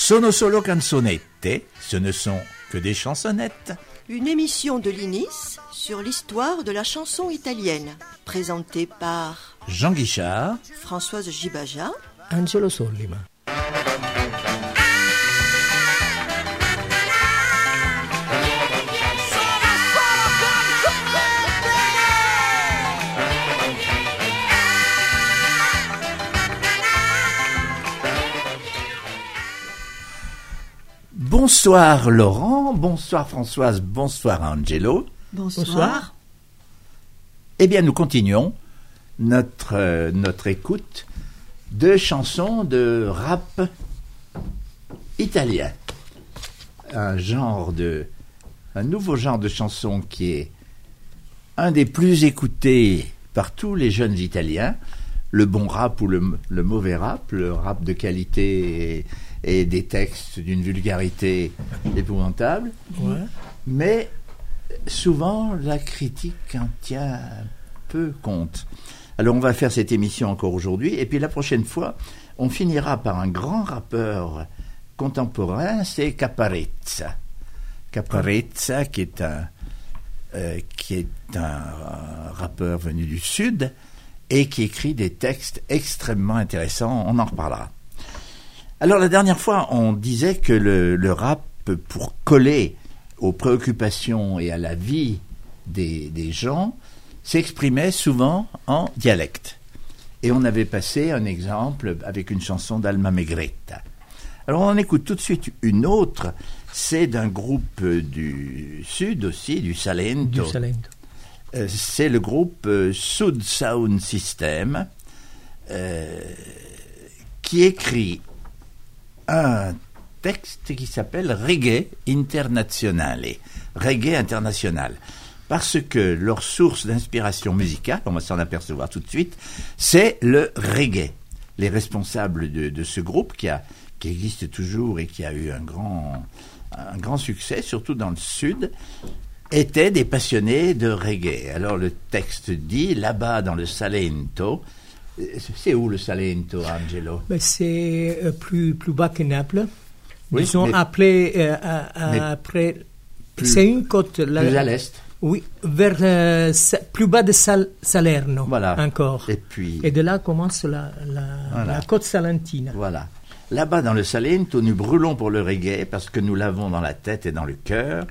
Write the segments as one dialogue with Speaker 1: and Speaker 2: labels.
Speaker 1: Sono solo canzonette, ce ne sont que des chansonnettes.
Speaker 2: Une émission de l'INIS sur l'histoire de la chanson italienne, présentée par
Speaker 1: Jean Guichard,
Speaker 2: Françoise Gibaja,
Speaker 3: Angelo Sollima.
Speaker 1: Bonsoir Laurent, bonsoir Françoise, bonsoir Angelo.
Speaker 2: Bonsoir.
Speaker 1: Eh bien, nous continuons notre écoute de chansons de rap italien. Un nouveau genre de chanson qui est un des plus écoutés par tous les jeunes Italiens. Le bon rap ou le mauvais rap, le rap de qualité et des textes d'une vulgarité épouvantable.
Speaker 3: Ouais.
Speaker 1: Mais souvent, la critique en tient un peu compte. Alors, on va faire cette émission encore aujourd'hui. Et puis, la prochaine fois, on finira par un grand rappeur contemporain, c'est Caparezza. Caparezza, qui est un rappeur venu du Sud et qui écrit des textes extrêmement intéressants. On en reparlera. Alors, la dernière fois, on disait que le rap, pour coller aux préoccupations et à la vie des gens, s'exprimait souvent en dialecte. Et on avait passé un exemple avec une chanson d'Alma Megretta. Alors, on en écoute tout de suite une autre. C'est d'un groupe du Sud aussi, du Salento. C'est le groupe Sud Sound System qui écrit un texte qui s'appelle Reggae Internazionale. Reggae international. Parce que leur source d'inspiration musicale, on va s'en apercevoir tout de suite, c'est le reggae. Les responsables de ce groupe qui existe toujours et qui a eu un grand succès, surtout dans le Sud, étaient des passionnés de reggae. Alors le texte dit, là-bas dans le Salento, c'est où le Salento, Angelo?
Speaker 3: C'est plus bas que Naples.
Speaker 1: Oui,
Speaker 3: Disons après, c'est une côte.
Speaker 1: Plus à l'est.
Speaker 3: Oui, vers plus bas de Salerno,
Speaker 1: voilà.
Speaker 3: Encore. Et de là commence la côte salentina.
Speaker 1: Voilà. Là-bas dans le Salento, nous brûlons pour le reggae parce que nous l'avons dans la tête et dans le cœur.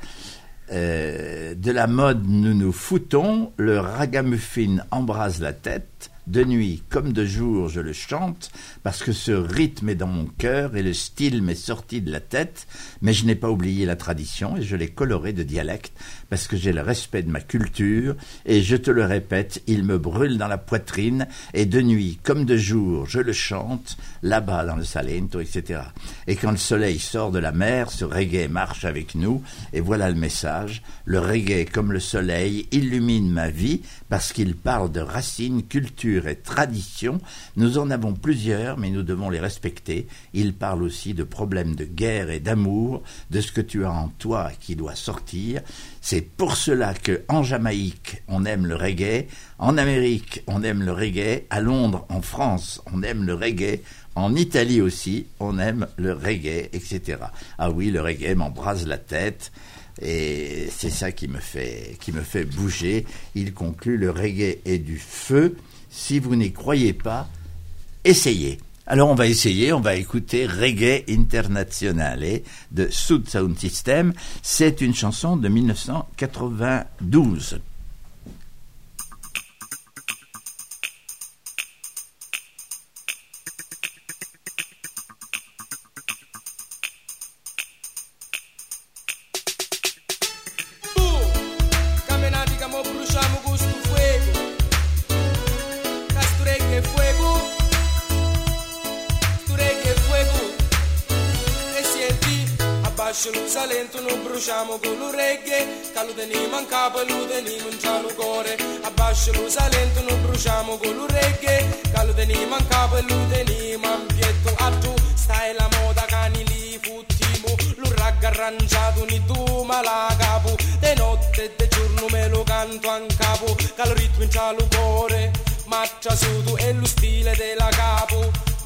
Speaker 1: De la mode, nous nous foutons. Le ragamuffin embrase la tête. De nuit comme de jour, je le chante, parce que ce rythme est dans mon cœur et le style m'est sorti de la tête, mais je n'ai pas oublié la tradition et je l'ai coloré de dialecte, parce que j'ai le respect de ma culture, et je te le répète, il me brûle dans la poitrine, et de nuit comme de jour, je le chante, là-bas dans le Salento, etc. Et quand le soleil sort de la mer, ce reggae marche avec nous, et voilà le message, le reggae comme le soleil illumine ma vie, parce qu'il parle de racines, culture et tradition. Nous en avons plusieurs, mais nous devons les respecter. Il parle aussi de problèmes de guerre et d'amour, de ce que tu as en toi qui doit sortir. C'est pour cela que en Jamaïque, on aime le reggae, en Amérique, on aime le reggae, à Londres, en France, on aime le reggae, en Italie aussi, on aime le reggae, etc. Ah oui, le reggae m'embrase la tête. Et c'est ça qui me fait bouger. Il conclut, le reggae est du feu. Si vous n'y croyez pas, essayez. Alors on va essayer, on va écouter Reggae Internazionale de Sud Sound System. C'est une chanson de 1992.
Speaker 4: Lo Salento lo bruciamo con lo reggae, che lo teniamo in capo e lo teniamo in giallo cuore. Abbascio lo Salento lo bruciamo con lo reggae, che lo teniamo in capo e lo teniamo in pietto. A tu stai la moda cani li futtimo, lo ragga arrangiato ni tu ma la capo. De notte e de giorno me lo canto in capo, che lo ritmo in giallo cuore. Maccia su tu e lo stile della capo.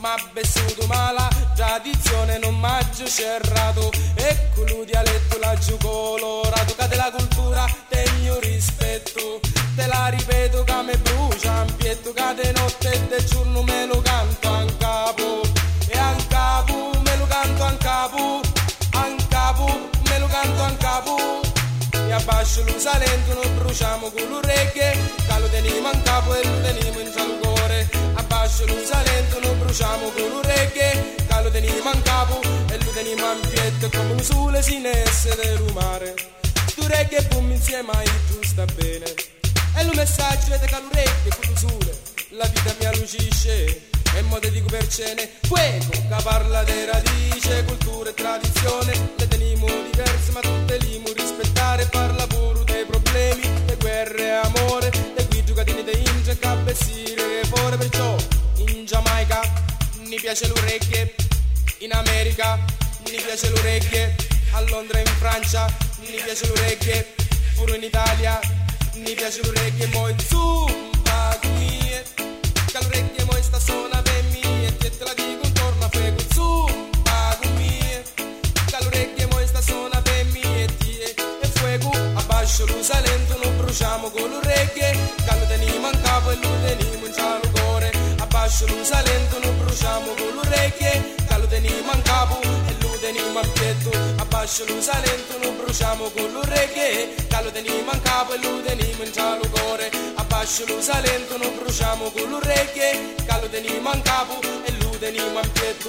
Speaker 4: ma bessuto mala tradizione non maggio cerrato e con lo dialetto laggiù colorato cade la cultura tegno rispetto te la ripeto che me brucia un pietto cade notte e del giorno me lo canto an capo e an capo me lo canto an capo me lo canto an capo e abbascio lo salento non bruciamo con l'orecchie che lo teniamo in capo e lo teniamo in cuore abbascio lo salento non bruciamo con l'orecchie che lo teniamo in capo e lo teniamo in pietto come un sole sinesse del mare tu reggae e boom insieme a tu sta bene e lo messaggio è che l'orecchie con lo sole la vita mi allucisce e mo te dico per cene fuego che parla di radice cultura e tradizione le teniamo diverse ma tutte li rispettare parla pure dei problemi le guerre e amore le qui giocatine di India e cabezzire che fuori perciò in Giamaica mi piace l'orecchie in America mi piace l'orecchie a Londra e in Francia mi piace l'orecchie pure in Italia mi piace l'orecchie mo in zumba mie che l'orecchie mo sta suona per me e te la dico intorno a fuego zumba mie che l'orecchie mo sta suona per me e fuego abbascio lo salento non bruciamo con l'orecchie che lo teniamo in capo e lo teniamo in cuore abbascio lo salento non bruciamo con l'orecchie che lo teniamo in capo e lo teniamo in pietto abbascio lo salento non bruciamo con l'orecchie che lo teniamo in capo e lo teniamo in cuore abbascio lo salento non bruciamo con l'orecchie che lo teniamo in capo e lo teniamo in pietto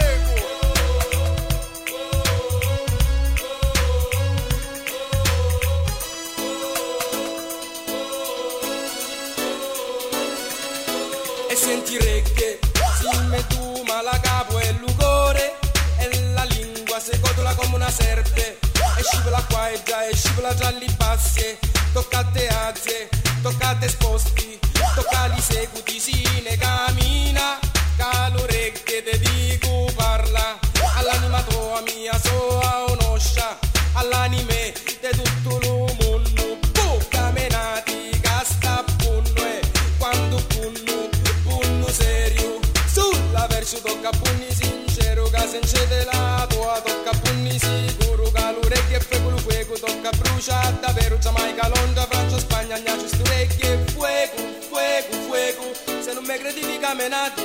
Speaker 4: e senti reggae si mettu mala capo e l'ugore e la lingua se cotola come una serpe e scivola qua e già e scivola già li bassi toccate azze toccate sposti toccali seguti sine cammina calorecchie te dico parla all'anima tua mia soa onoscia all'anime de tutto lo mondo bocca menati casta punno e quando punno serio sulla verso tocca punni sincero che se incede la tua tocca punni sicuro che l'orecchie e fuego tocca brucia davvero Giamaica, Londra, Francia, Spagna, Agnaci, Sturecchie fuego se non mi credi menati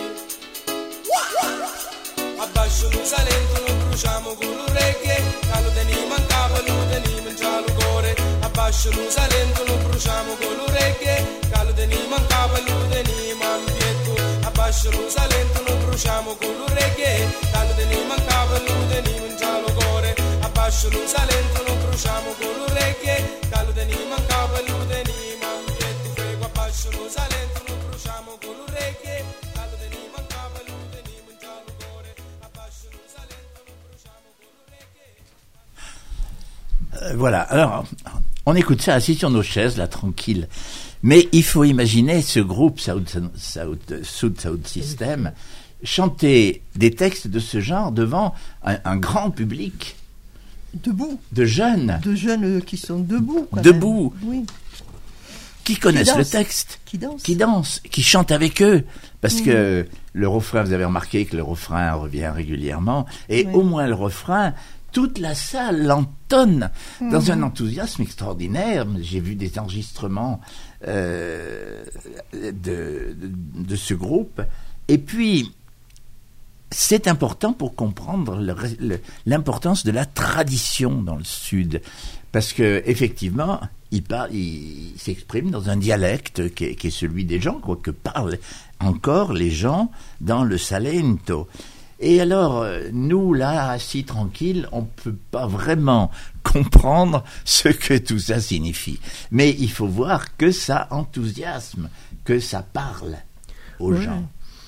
Speaker 4: abbascio lo salento non bruciamo con l'orecchie che lo teniamo in capo e lo teniamo in cuore abbascio lo salento non bruciamo con l'orecchie che lo teniamo in capo e lo teniamo in pietto abbascio lo salento non bruciamo con l'orecchie che lo teniamo in capo e lo teniamo in cuore abbascio lo salento non bruciamo con l'orecchie che lo teniamo in capo e lo teniamo in pietto fuego abbascio lo salento non bruciamo con l'orecchie che lo teniamo in capo e lo teniamo in cuore abbascio lo salento non bruciamo con l'orecchie
Speaker 1: Voilà, alors on écoute ça assis sur nos chaises là tranquille. Mais il faut imaginer ce groupe Sound System chanter des textes de ce genre devant un grand public.
Speaker 2: Debout.
Speaker 1: De jeunes.
Speaker 2: De jeunes qui sont debout.
Speaker 1: Debout.
Speaker 2: Oui.
Speaker 1: Qui connaissent le texte. Qui dansent. Qui chantent avec eux. Parce que le refrain, vous avez remarqué que le refrain revient régulièrement. Et au moins le refrain, toute la salle l'entonne dans un enthousiasme extraordinaire. J'ai vu des enregistrements de ce groupe. Et puis, c'est important pour comprendre l'importance de la tradition dans le Sud. Parce que effectivement, il s'exprime dans un dialecte qui est celui des gens, quoi, que parlent encore les gens dans le Salento. Et alors, nous, là, assis tranquilles, on ne peut pas vraiment comprendre ce que tout ça signifie. Mais il faut voir que ça enthousiasme, que ça parle aux gens.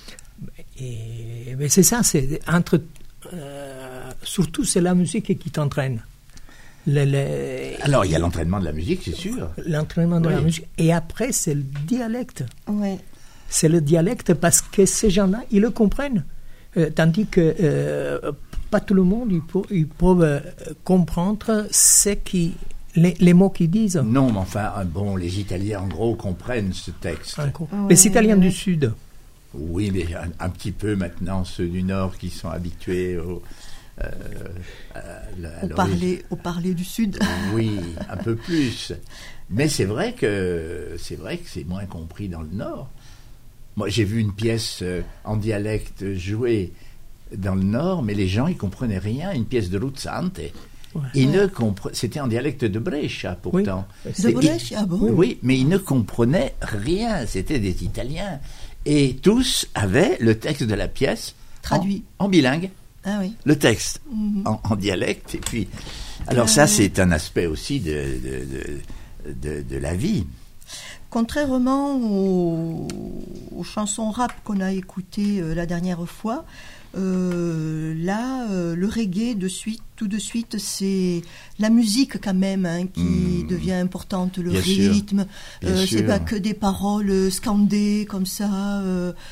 Speaker 3: Et c'est ça, c'est surtout c'est la musique qui t'entraîne.
Speaker 1: Alors il y a l'entraînement de la musique, c'est sûr.
Speaker 3: L'entraînement de la musique. Et après, c'est le dialecte.
Speaker 2: Oui.
Speaker 3: C'est le dialecte parce que ces gens-là, ils le comprennent. Tandis que pas tout le monde, ils peuvent comprendre les mots qu'ils disent.
Speaker 1: Non, mais enfin, bon, les Italiens, en gros, comprennent ce texte.
Speaker 3: Les Italiens du Sud.
Speaker 1: Oui, mais un petit peu maintenant, ceux du Nord qui sont habitués au
Speaker 2: parler du Sud.
Speaker 1: Oui, un peu plus. Mais c'est vrai que c'est moins compris dans le Nord. Moi, j'ai vu une pièce en dialecte jouée dans le Nord, mais les gens, ils comprenaient rien. Une pièce de Ruzzante. Ouais. C'était en dialecte de Brescia, pourtant.
Speaker 2: Oui. De Brescia, bon.
Speaker 1: Oui, mais ils ne comprenaient rien. C'était des Italiens. Et tous avaient le texte de la pièce
Speaker 2: traduit
Speaker 1: en bilingue.
Speaker 2: Ah oui.
Speaker 1: Le texte en dialecte. Et puis, alors ça, c'est un aspect aussi de la vie.
Speaker 2: Contrairement aux chansons rap qu'on a écoutées la dernière fois, là, le reggae, tout de suite, c'est la musique quand même qui devient importante, le rythme. C'est pas que des paroles scandées comme ça.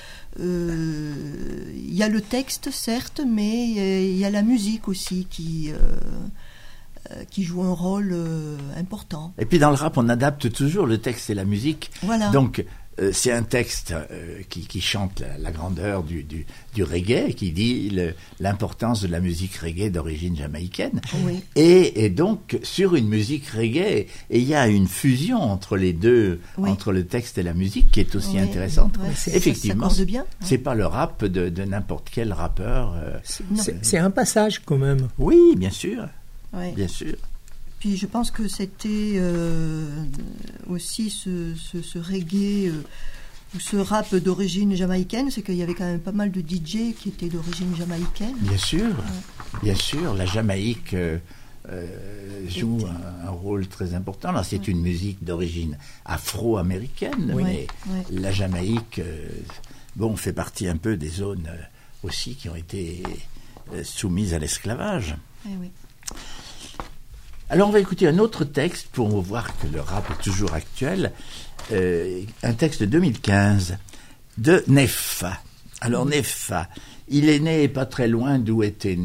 Speaker 2: Il y a le texte, certes, mais il y a la musique aussi qui joue un rôle important.
Speaker 1: Et puis dans le rap, on adapte toujours le texte et la musique.
Speaker 2: Voilà.
Speaker 1: Donc, c'est un texte qui chante la grandeur du reggae, qui dit l'importance de la musique reggae d'origine jamaïcaine.
Speaker 2: Oui.
Speaker 1: Et donc, sur une musique reggae, il y a une fusion entre les deux, entre le texte et la musique, qui est aussi intéressante.
Speaker 2: Oui.
Speaker 1: Effectivement,
Speaker 2: ça bien.
Speaker 1: C'est pas le rap de n'importe quel rappeur.
Speaker 3: C'est un passage quand même.
Speaker 1: Oui, bien sûr.
Speaker 2: Oui.
Speaker 1: Bien sûr.
Speaker 2: Puis je pense que c'était aussi ce reggae ou ce rap d'origine jamaïcaine, c'est qu'il y avait quand même pas mal de DJ qui étaient d'origine jamaïcaine.
Speaker 1: Bien sûr, bien sûr. La Jamaïque joue un rôle très important. Là, c'est une musique d'origine afro-américaine, mais la Jamaïque fait partie un peu des zones aussi qui ont été soumises à l'esclavage.
Speaker 2: Oui.
Speaker 1: Alors on va écouter un autre texte pour voir que le rap est toujours actuel, un texte de 2015 de Neffa. Alors Neffa, il est né pas très loin d'où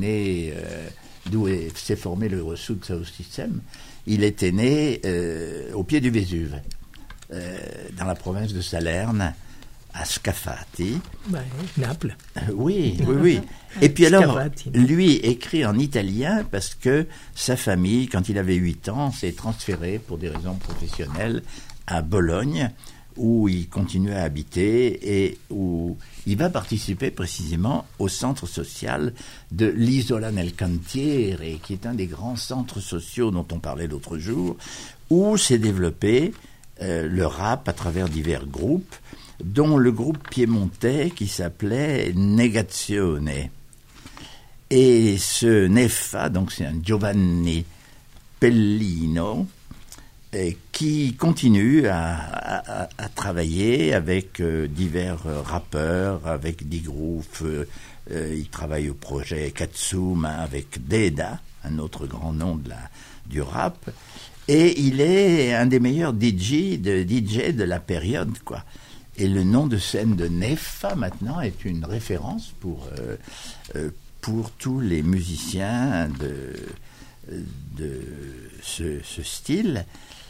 Speaker 1: s'est formé le Sud Sound System. Il était né au pied du Vésuve, dans la province de Salerne, à Scafati.
Speaker 3: Naples.
Speaker 1: Oui. Et puis alors, lui écrit en italien parce que sa famille, quand il avait 8 ans, s'est transférée pour des raisons professionnelles à Bologne, où il continue à habiter et où il va participer précisément au centre social de l'Isola nel Cantiere, qui est un des grands centres sociaux dont on parlait l'autre jour, où s'est développé le rap à travers divers groupes, dont le groupe piémontais qui s'appelait Negazione. Et ce Neffa, donc c'est un Giovanni Pellino, qui continue à travailler avec divers rappeurs, avec des groupes. Il travaille au projet Katsuma avec Deda, un autre grand nom du rap. Et il est un des meilleurs DJ de la période, quoi. Et le nom de scène de Neffa, maintenant, est une référence pour tous les musiciens de ce style.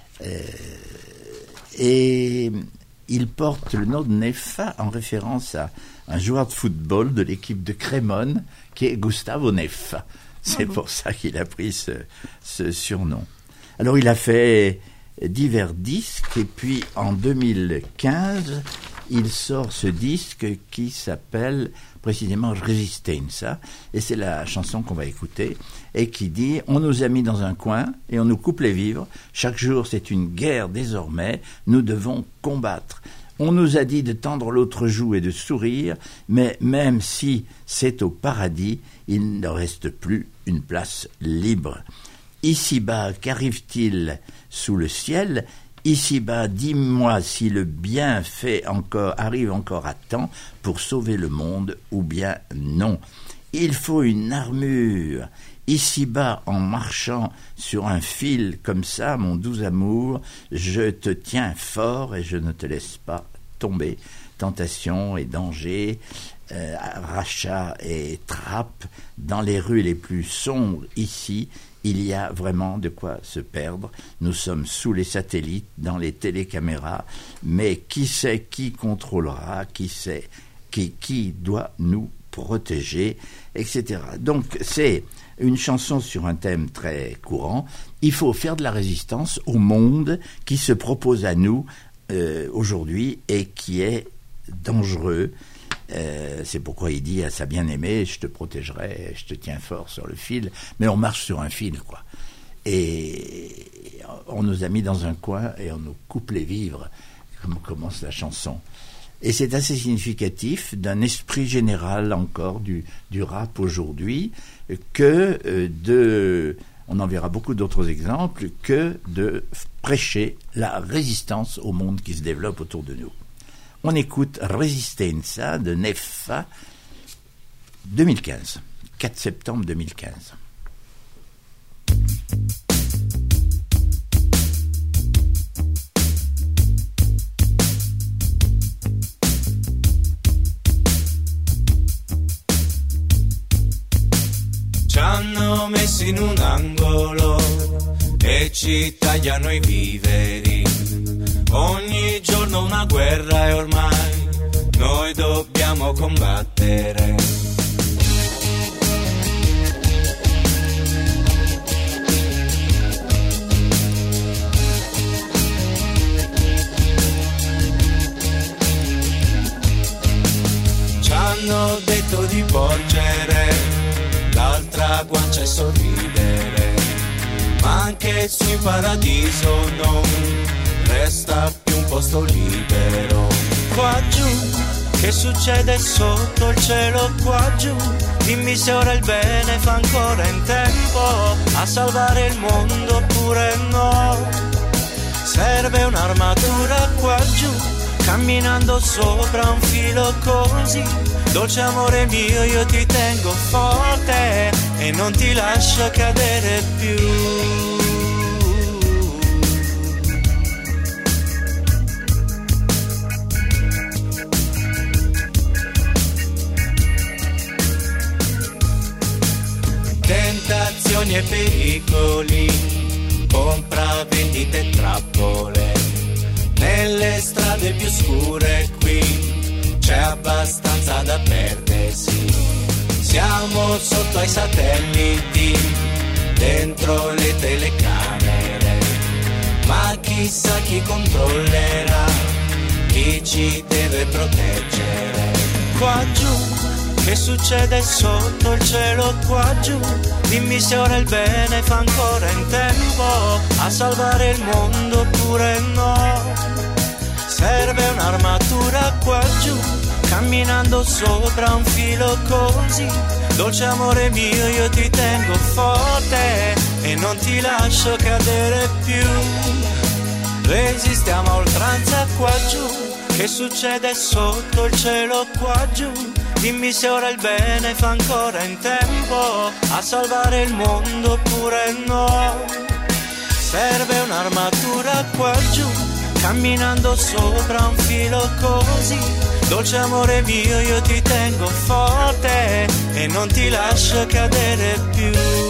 Speaker 1: Et il porte le nom de Neffa en référence à un joueur de football de l'équipe de Crémone, qui est Gustavo Neffa. C'est pour ça qu'il a pris ce surnom. Alors, il a fait divers disques, et puis en 2015 il sort ce disque qui s'appelle précisément Resistenza, et c'est la chanson qu'on va écouter, et qui dit « On nous a mis dans un coin et on nous coupe les vivres, chaque jour c'est une guerre désormais, nous devons combattre. On nous a dit de tendre l'autre joue et de sourire, mais même si c'est au paradis, il ne reste plus une place libre. Ici-bas, qu'arrive-t-il sous le ciel ? Ici-bas, dis-moi si le bienfait arrive encore à temps pour sauver le monde, ou bien non. Il faut une armure. Ici-bas, en marchant sur un fil comme ça, mon doux amour, je te tiens fort et je ne te laisse pas tomber. Tentation et danger, rachat et trappe, dans les rues les plus sombres ici, il y a vraiment de quoi se perdre. Nous sommes sous les satellites, dans les télécaméras, mais qui sait qui contrôlera, qui sait qui doit nous protéger, etc. Donc c'est une chanson sur un thème très courant. Il faut faire de la résistance au monde qui se propose à nous aujourd'hui et qui est dangereux. C'est pourquoi il dit à sa bien-aimée, je te protégerai, je te tiens fort sur le fil, mais on marche sur un fil, quoi. Et on nous a mis dans un coin et on nous coupe les vivres, comme commence la chanson. Et c'est assez significatif d'un esprit général encore du rap aujourd'hui, on en verra beaucoup d'autres exemples, que de prêcher la résistance au monde qui se développe autour de nous. On écoute Resistenza de Neffa, 2015, 4 septembre 2015.
Speaker 5: Ci hanno messi in un angolo e ci tagliano i viveri. Ogni giorno una guerra e ormai noi dobbiamo combattere. Ci hanno detto di porgere l'altra guancia e sorridere, ma anche su in paradiso non resta più un posto libero. Qua giù, che succede sotto il cielo qua giù? Dimmi se ora il bene fa ancora in tempo a salvare il mondo oppure no. Serve un'armatura qua giù, camminando sopra un filo così. Dolce amore mio, io ti tengo forte e non ti lascio cadere più. Tentazioni e pericoli, compravendite e trappole, nelle strade più scure qui c'è abbastanza da perdersi. Siamo sotto ai satelliti, dentro le telecamere, ma chissà chi controllerà, chi ci deve proteggere. Qua giù, che succede sotto il cielo qua giù? Dimmi se ora il bene fa ancora in tempo a salvare il mondo oppure no. Serve un'armatura qua giù, camminando sopra un filo così. Dolce amore mio, io ti tengo forte e non ti lascio cadere più. Resistiamo a oltranza qua giù, che succede sotto il cielo qua giù? Dimmi se ora il bene fa ancora in tempo a salvare il mondo oppure no. Serve un'armatura qua giù, camminando sopra un filo così. Dolce amore mio, io ti tengo forte e non ti lascio cadere più.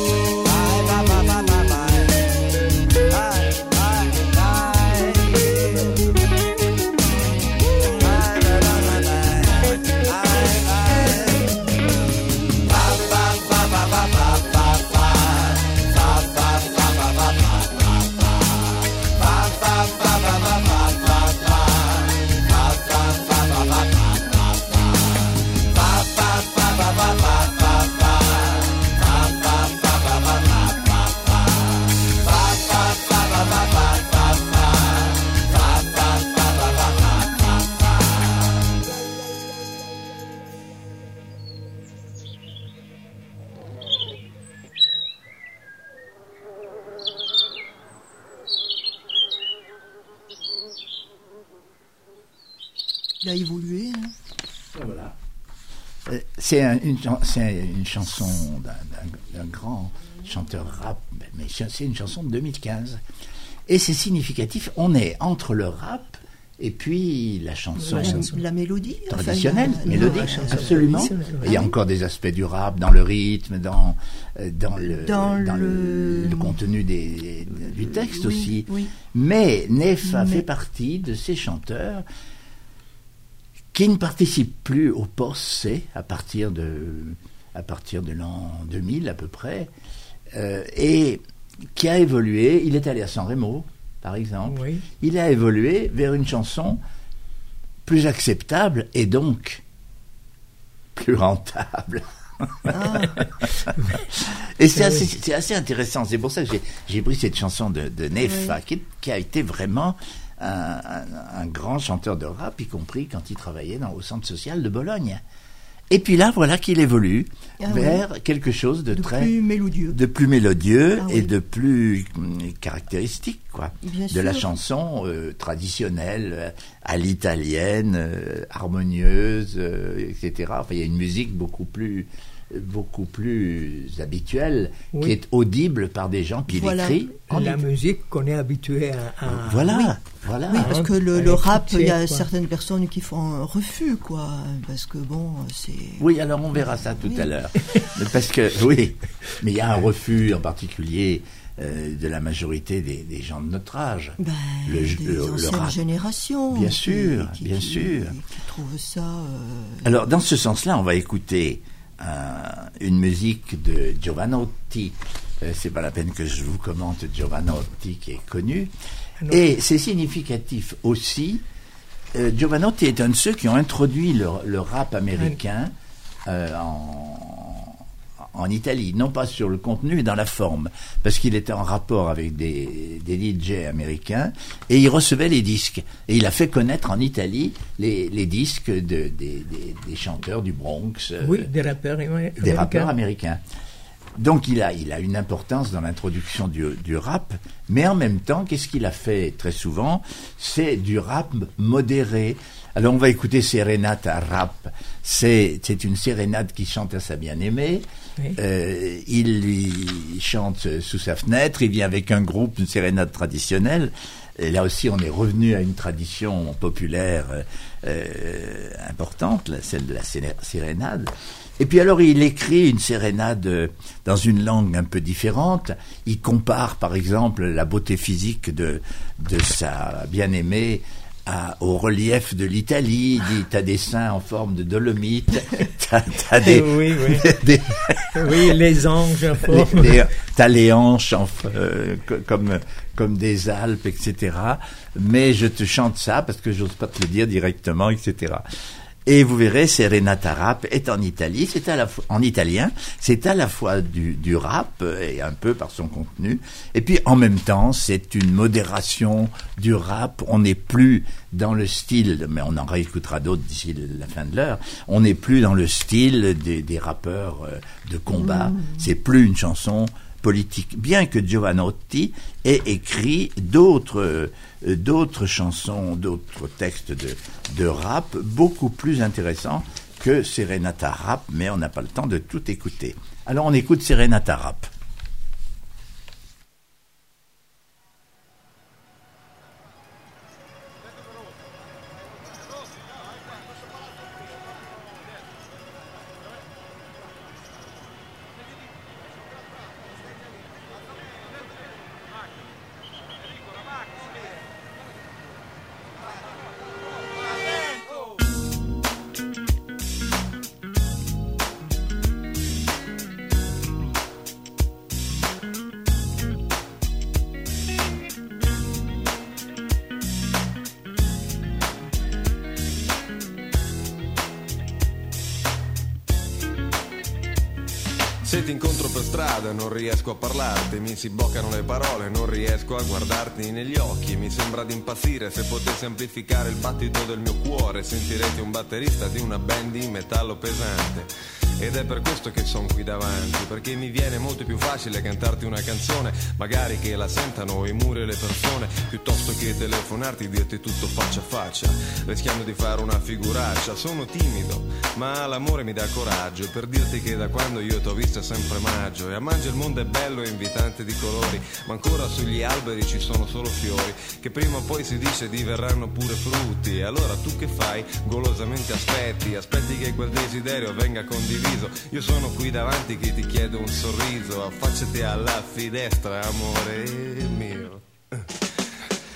Speaker 2: Il a évolué. Hein.
Speaker 1: Voilà. C'est une chanson d'un grand chanteur rap, mais c'est une chanson de 2015. Et c'est significatif, on est entre le rap et puis la chanson,
Speaker 2: la mélodie
Speaker 1: traditionnelle,
Speaker 2: enfin,
Speaker 1: absolument. Il y a encore des aspects du rap dans le rythme, dans le contenu du texte aussi.
Speaker 2: Oui.
Speaker 1: Mais Neffa fait partie de ces chanteurs qui ne participe plus au post-C à partir de l'an 2000 à peu près, et qui a évolué. Il est allé à San Remo, par exemple.
Speaker 3: Oui.
Speaker 1: Il a évolué vers une chanson plus acceptable et donc plus rentable.
Speaker 2: Ah,
Speaker 1: Et c'est assez intéressant. C'est pour ça que j'ai pris cette chanson de Nefa, qui a été vraiment un grand chanteur de rap, y compris quand il travaillait au centre social de Bologne. Et puis là, voilà qu'il évolue vers quelque chose de très
Speaker 2: plus mélodieux,
Speaker 1: et de plus caractéristique, quoi,
Speaker 2: Bien
Speaker 1: de
Speaker 2: sûr.
Speaker 1: la chanson traditionnelle, à l'italienne, harmonieuse, etc. Enfin, il y a une musique beaucoup plus habituelle, qui est audible par des gens qui l'écrivent.
Speaker 3: La musique qu'on est habitué à...
Speaker 1: Voilà.
Speaker 2: Oui, parce que le rap, il y a
Speaker 3: quoi.
Speaker 2: certaines personnes qui font un refus, quoi. Parce que bon, c'est...
Speaker 1: Oui, alors on verra ça tout à l'heure. Parce que, mais il y a un refus en particulier de la majorité des gens de notre âge.
Speaker 2: Des anciennes
Speaker 1: rap.
Speaker 2: générations.
Speaker 1: Bien sûr.
Speaker 2: Qui trouvent ça...
Speaker 1: Alors, dans ce sens-là, on va écouter une musique de Giovanotti. C'est pas la peine que je vous commente Giovanotti, qui est connu. Et c'est significatif aussi. Giovanotti est un de ceux qui ont introduit le rap américain en Italie, non pas sur le contenu, mais dans la forme, parce qu'il était en rapport avec des DJ américains, et il recevait les disques. Et il a fait connaître en Italie les disques des chanteurs du Bronx.
Speaker 3: des rappeurs américains.
Speaker 1: Des rappeurs américains. Donc il a une importance dans l'introduction du rap, mais en même temps, qu'est-ce qu'il a fait très souvent? C'est du rap modéré. Alors on va écouter Serenata Rap. C'est une sérénade qu'il chante à sa bien-aimée.
Speaker 3: Oui.
Speaker 1: Il lui chante sous sa fenêtre. Il vient avec un groupe, une sérénade traditionnelle. Et là aussi, on est revenu à une tradition populaire importante, celle de la sérénade. Et puis alors, il écrit une sérénade dans une langue un peu différente. Il compare, par exemple, la beauté physique de sa bien-aimée au relief de l'Italie. Il dit, t'as des seins en forme de dolomite, t'as des...
Speaker 3: Oui, les anges.
Speaker 1: T'as les hanches comme des Alpes, etc. Mais je te chante ça parce que j'ose pas te le dire directement, etc. Et vous verrez, Serenata Rap est en Italie, en italien, c'est à la fois du rap, et un peu par son contenu, et puis en même temps, c'est une modération du rap. On n'est plus dans le style, mais on en réécoutera d'autres d'ici la fin de l'heure, on n'est plus dans le style des rappeurs de combat, c'est plus une chanson politique, bien que Giovanotti ait écrit d'autres chansons, d'autres textes de rap beaucoup plus intéressants que Serenata Rap, mais on n'a pas le temps de tout écouter. Alors on écoute Serenata Rap.
Speaker 6: Se ti incontro per strada non riesco a parlarti, mi si bloccano le parole, non riesco a guardarti negli occhi. Mi sembra di impazzire, se potessi amplificare il battito del mio cuore sentirete un batterista di una band di metallo pesante. Ed è per questo che son qui davanti, perché mi viene molto più facile cantarti una canzone, magari che la sentano i muri e le persone, piuttosto che telefonarti e dirti tutto faccia a faccia, rischiando di fare una figuraccia. Sono timido, ma l'amore mi dà coraggio, per dirti che da quando io t'ho visto è sempre maggio, e a maggio il mondo è bello e invitante di colori, ma ancora sugli alberi ci sono solo fiori, che prima o poi si dice diverranno pure frutti. E allora tu che fai? Golosamente aspetti che quel desiderio venga condiviso. Io sono qui davanti che ti chiedo un sorriso, affacciati alla finestra, amore mio.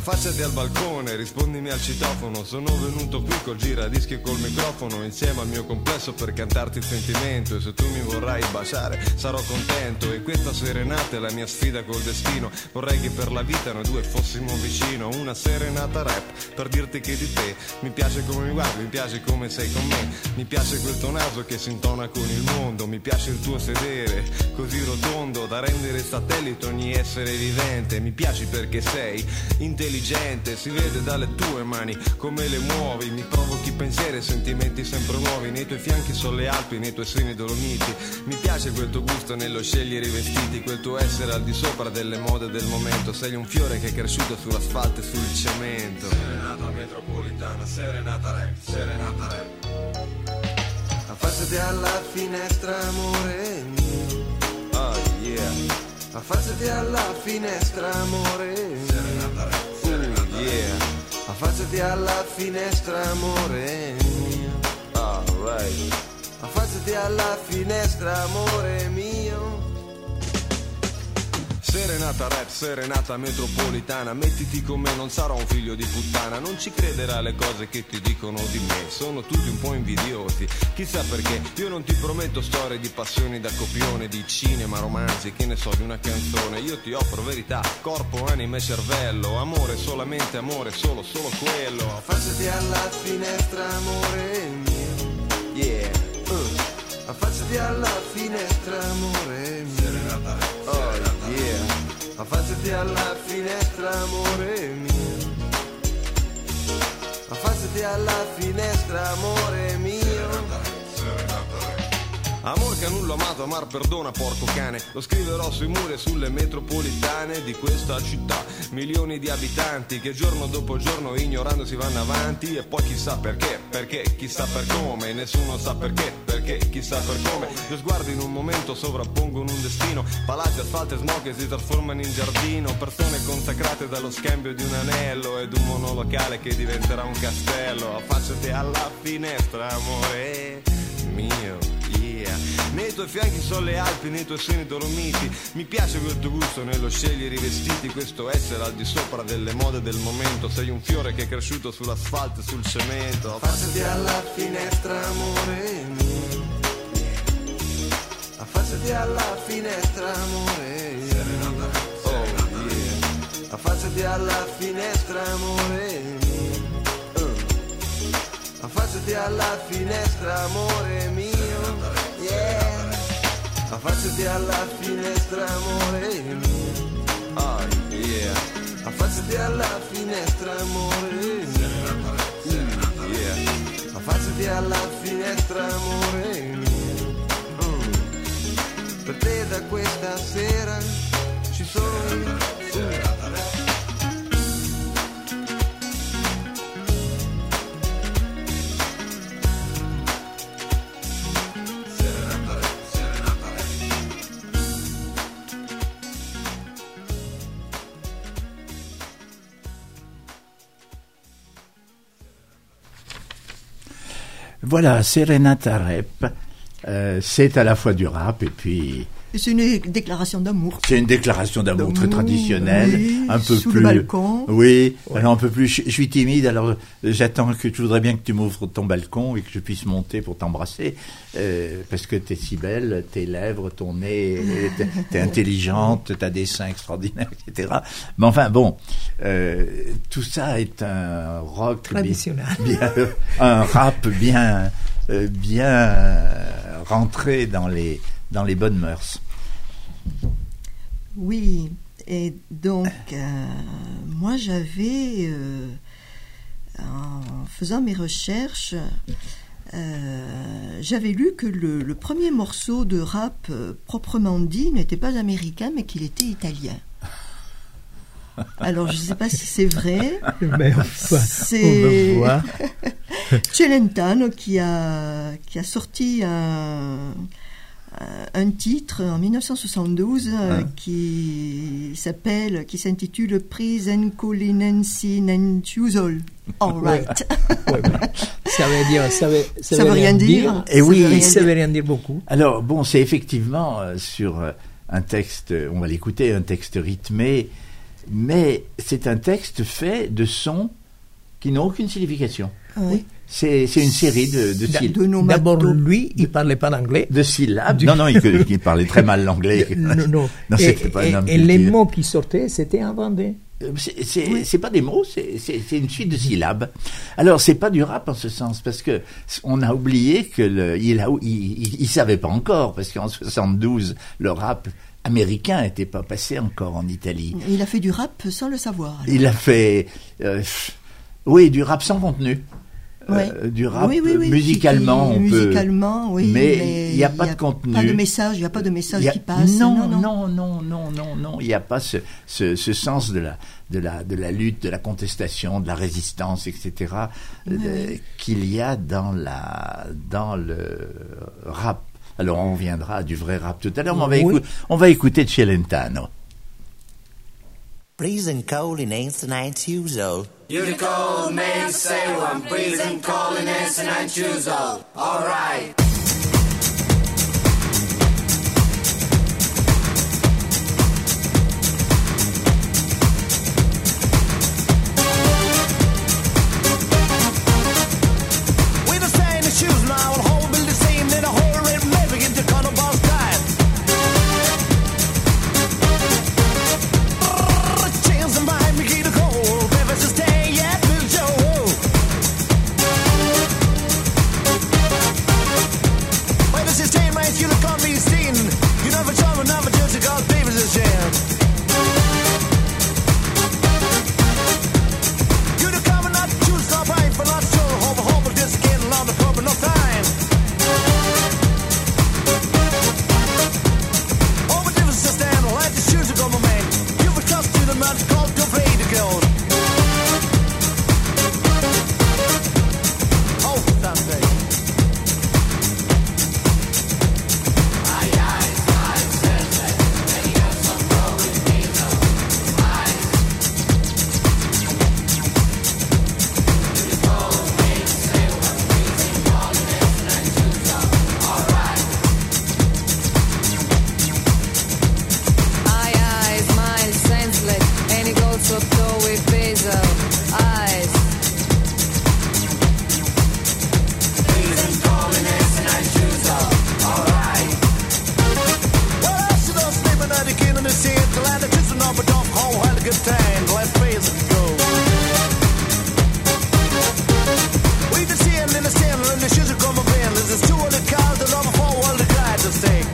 Speaker 6: affacciati al balcone, rispondimi al citofono. Sono venuto qui col giradischi e col microfono, insieme al mio complesso per cantarti il sentimento. E se tu mi vorrai baciare sarò contento. E questa serenata è la mia sfida col destino. Vorrei che per la vita noi due fossimo vicino. Una serenata rap per dirti che di te mi piace come mi guardi, mi piace come sei con me. Mi piace quel tuo naso che si intona con il mondo. Mi piace il tuo sedere così rotondo da rendere satellite ogni essere vivente. Mi piaci perché sei intelligente, si vede dalle tue mani come le muovi. Mi provochi pensieri e sentimenti sempre nuovi. Nei tuoi fianchi sono le Alpi, nei tuoi seni Dolomiti. Mi piace quel tuo gusto nello scegliere i vestiti, quel tuo essere al di sopra delle mode del momento. Sei un fiore che è cresciuto sull'asfalto e sul cemento. Serenata metropolitana, serenata rap, serenata rap.
Speaker 7: Affacciati alla finestra, amore mio.
Speaker 6: Oh yeah.
Speaker 7: Affacciati alla finestra, amore mio.
Speaker 6: Serenata rap, serenata
Speaker 7: yeah. Affacciati alla finestra, amore mio.
Speaker 6: Alright.
Speaker 7: Affacciati alla finestra, amore mio.
Speaker 6: Serenata rap, serenata metropolitana. Mettiti con me, non sarò un figlio di puttana. Non ci crederà alle cose che ti dicono di me. Sono tutti un po' invidiosi, chissà perché. Io non ti prometto storie di passioni da copione, di cinema, romanzi, che ne so, di una canzone. Io ti offro verità, corpo, anima e cervello. Amore, solamente amore, solo quello.
Speaker 7: Affacciati alla finestra, amore mio.
Speaker 6: Yeah.
Speaker 7: Affacciati alla finestra, amore mio.
Speaker 6: Serenata rap,
Speaker 7: Oh yeah. Affacciati alla finestra, amore mio. Affacciati alla finestra, amore mio.
Speaker 6: Amor che nulla amato, amar perdona, porco cane. Lo scriverò sui muri e sulle metropolitane di questa città. Milioni di abitanti che giorno dopo giorno ignorando si vanno avanti. E poi chissà perché chissà per come. Nessuno sa perché chissà per come. Gli sguardi in un momento sovrappongono un destino. Palazzi, asfalto e smog che si trasformano in giardino. Persone consacrate dallo scambio di un anello ed un monolocale che diventerà un castello. Affacciati alla finestra, amore mio. Nei tuoi fianchi sono le Alpi, nei tuoi seni Dolomiti. Mi piace quel tuo gusto nello scegliere i vestiti, questo essere al di sopra delle mode del momento. Sei un fiore che è cresciuto sull'asfalto e sul cemento.
Speaker 7: Affacciati alla finestra, amore mio. Affacciati alla finestra, amore mio. Oh yeah. Affacciati alla finestra, amore mio. Affacciati alla finestra, amore mio. Yeah. Affacciati alla finestra, amore mio.
Speaker 6: Oh yeah.
Speaker 7: Affacciati alla finestra, amore mio.
Speaker 6: Yeah.
Speaker 7: Affacciati alla finestra, amore mio. Per te da questa sera ci sono io.
Speaker 1: Voilà, Serenata Rap, c'est à la fois du rap et puis...
Speaker 2: C'est une déclaration d'amour.
Speaker 1: C'est une déclaration d'amour très traditionnelle,
Speaker 2: oui,
Speaker 1: un peu
Speaker 2: sous
Speaker 1: plus...
Speaker 2: le balcon.
Speaker 1: Oui, alors un peu plus... Je suis timide, alors j'attends que... Je voudrais bien que tu m'ouvres ton balcon et que je puisse monter pour t'embrasser, parce que t'es si belle, tes lèvres, ton nez, t'es intelligente, t'as des seins extraordinaires, etc. Mais enfin, bon, tout ça est un rock...
Speaker 3: Traditionnel.
Speaker 1: Un rap bien rentré dans les bonnes mœurs.
Speaker 2: Oui, et donc moi j'avais, en faisant mes recherches, j'avais lu que le premier morceau de rap proprement dit n'était pas américain mais qu'il était italien. Alors je ne sais pas si c'est vrai.
Speaker 3: Mais
Speaker 2: c'est
Speaker 3: on va voir.
Speaker 2: Celentano qui a sorti un titre en 1972 qui s'intitule Prisen Colinensi Nentiusol. All right.
Speaker 3: Ça veut
Speaker 2: rien dire.
Speaker 1: Et oui,
Speaker 3: ça veut rien dire beaucoup.
Speaker 1: Alors bon, c'est effectivement sur un texte, on va l'écouter, un texte rythmé mais c'est un texte fait de sons qui n'ont aucune signification.
Speaker 2: Oui.
Speaker 1: C'est une série de syllabes.
Speaker 3: D'abord, lui, il parlait pas l'anglais.
Speaker 1: De syllabes. Non, il parlait très mal l'anglais.
Speaker 3: Non.
Speaker 1: C'était pas un homme
Speaker 3: et les
Speaker 1: cultivé.
Speaker 3: mots qui sortaient, c'était inventé.
Speaker 1: C'est pas des mots, c'est une suite de syllabes. Alors c'est pas du rap en ce sens, parce que on a oublié que il savait pas encore, parce qu'en 72 le rap américain n'était pas passé encore en Italie.
Speaker 2: Il a fait du rap sans le savoir. Alors.
Speaker 1: Il a fait du rap sans contenu.
Speaker 2: Ouais.
Speaker 1: Du rap
Speaker 2: oui,
Speaker 1: musicalement, on peut.
Speaker 2: Musicalement, oui.
Speaker 1: Mais il n'y a pas de contenu.
Speaker 2: Pas de message, il n'y a pas de message qui passe.
Speaker 1: Non. Il n'y a pas ce sens de la lutte, de la contestation, de la résistance, etc. Qu'il y a dans le rap. Alors on reviendra du vrai rap tout à l'heure, mais on va écouter Celentano.
Speaker 8: Freezing cold in ancient usual.
Speaker 5: You the cold man say I'm freezing cold and it's not usual. Alright.
Speaker 8: We the same shoes now, the whole build the same, then a whole red leg begin to kind of boss time. Chance and mind me get a cold, never to stay yet, Bill Joe. Why does it stay right? You look on me, seen. You never tell me, never judge a God, baby's a sham. You the common not choose, not right for not sure. Hope, just getting along the pub, no time. All the difference is stand, like the shoes are going, man. You would trust to the man called to play the girl. Oh, someday.
Speaker 9: Eyes, smile, senseless, and he goes up door with basil. Eyes.
Speaker 8: Well, I should have sleeping at the king in the sea. The land of kissing off a dog, how had a good time. The last phase of the go. We just see him in the stand, and the shoes are coming in. There's two of the cars that love a four while the guy to stay.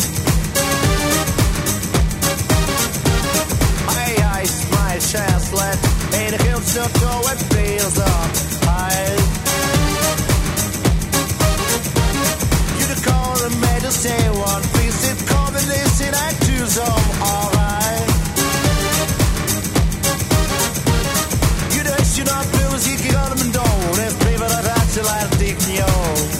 Speaker 8: I smile, chance left. Ain't a hill still go and feels up. You the call and made us say one piece. It called and they said I do some alright. You the you not bills, you can got them and don't. If people are that till I dig me on.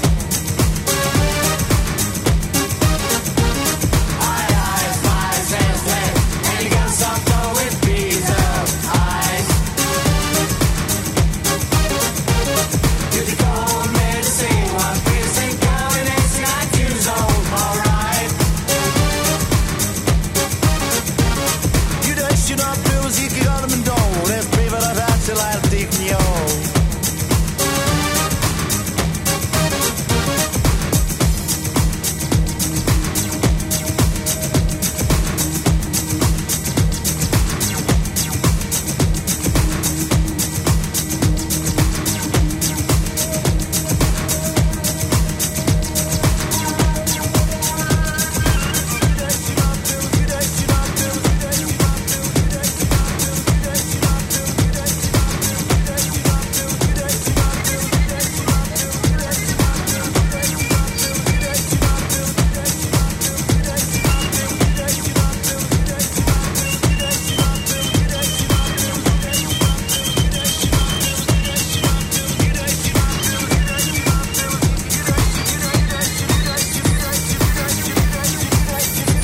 Speaker 8: You the you not bills, you can got them and don't. If people are that till I dig me on.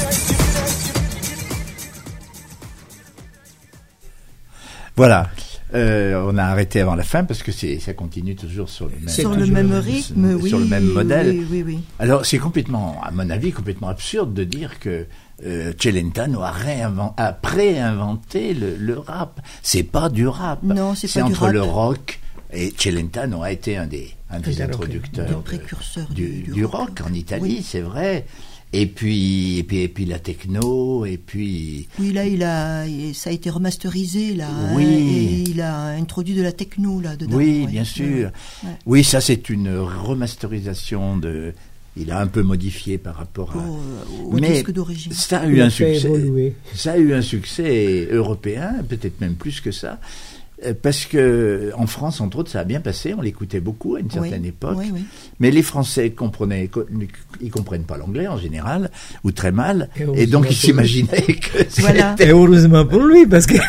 Speaker 1: Voilà. On a arrêté avant la fin parce que ça continue toujours sur
Speaker 2: le même rythme,
Speaker 1: sur le même modèle.
Speaker 2: Oui.
Speaker 1: Alors c'est complètement, à mon avis, complètement absurde de dire que Celentano a préinventé le rap. C'est pas du rap.
Speaker 2: Non, c'est pas du
Speaker 1: entre
Speaker 2: rap.
Speaker 1: le rock et Celentano a été un des introducteurs du rock en Italie, c'est vrai. Et puis la techno, et puis...
Speaker 2: Oui, là, ça a été remasterisé, là.
Speaker 1: Oui.
Speaker 2: Et il a introduit de la techno, là, dedans.
Speaker 1: Oui, bien sûr.
Speaker 2: Ouais.
Speaker 1: Oui, ça, c'est une remasterisation il a un peu modifié par rapport
Speaker 2: au disque d'origine.
Speaker 1: Ça a eu un succès. Ça a eu un succès européen, peut-être même plus que ça. Parce que en France, entre autres, ça a bien passé. On l'écoutait beaucoup à une certaine époque.
Speaker 2: Oui.
Speaker 1: Mais les Français ils comprennent pas l'anglais en général, ou très mal, et donc ils s'imaginaient que
Speaker 3: c'était... Et heureusement pour lui, parce que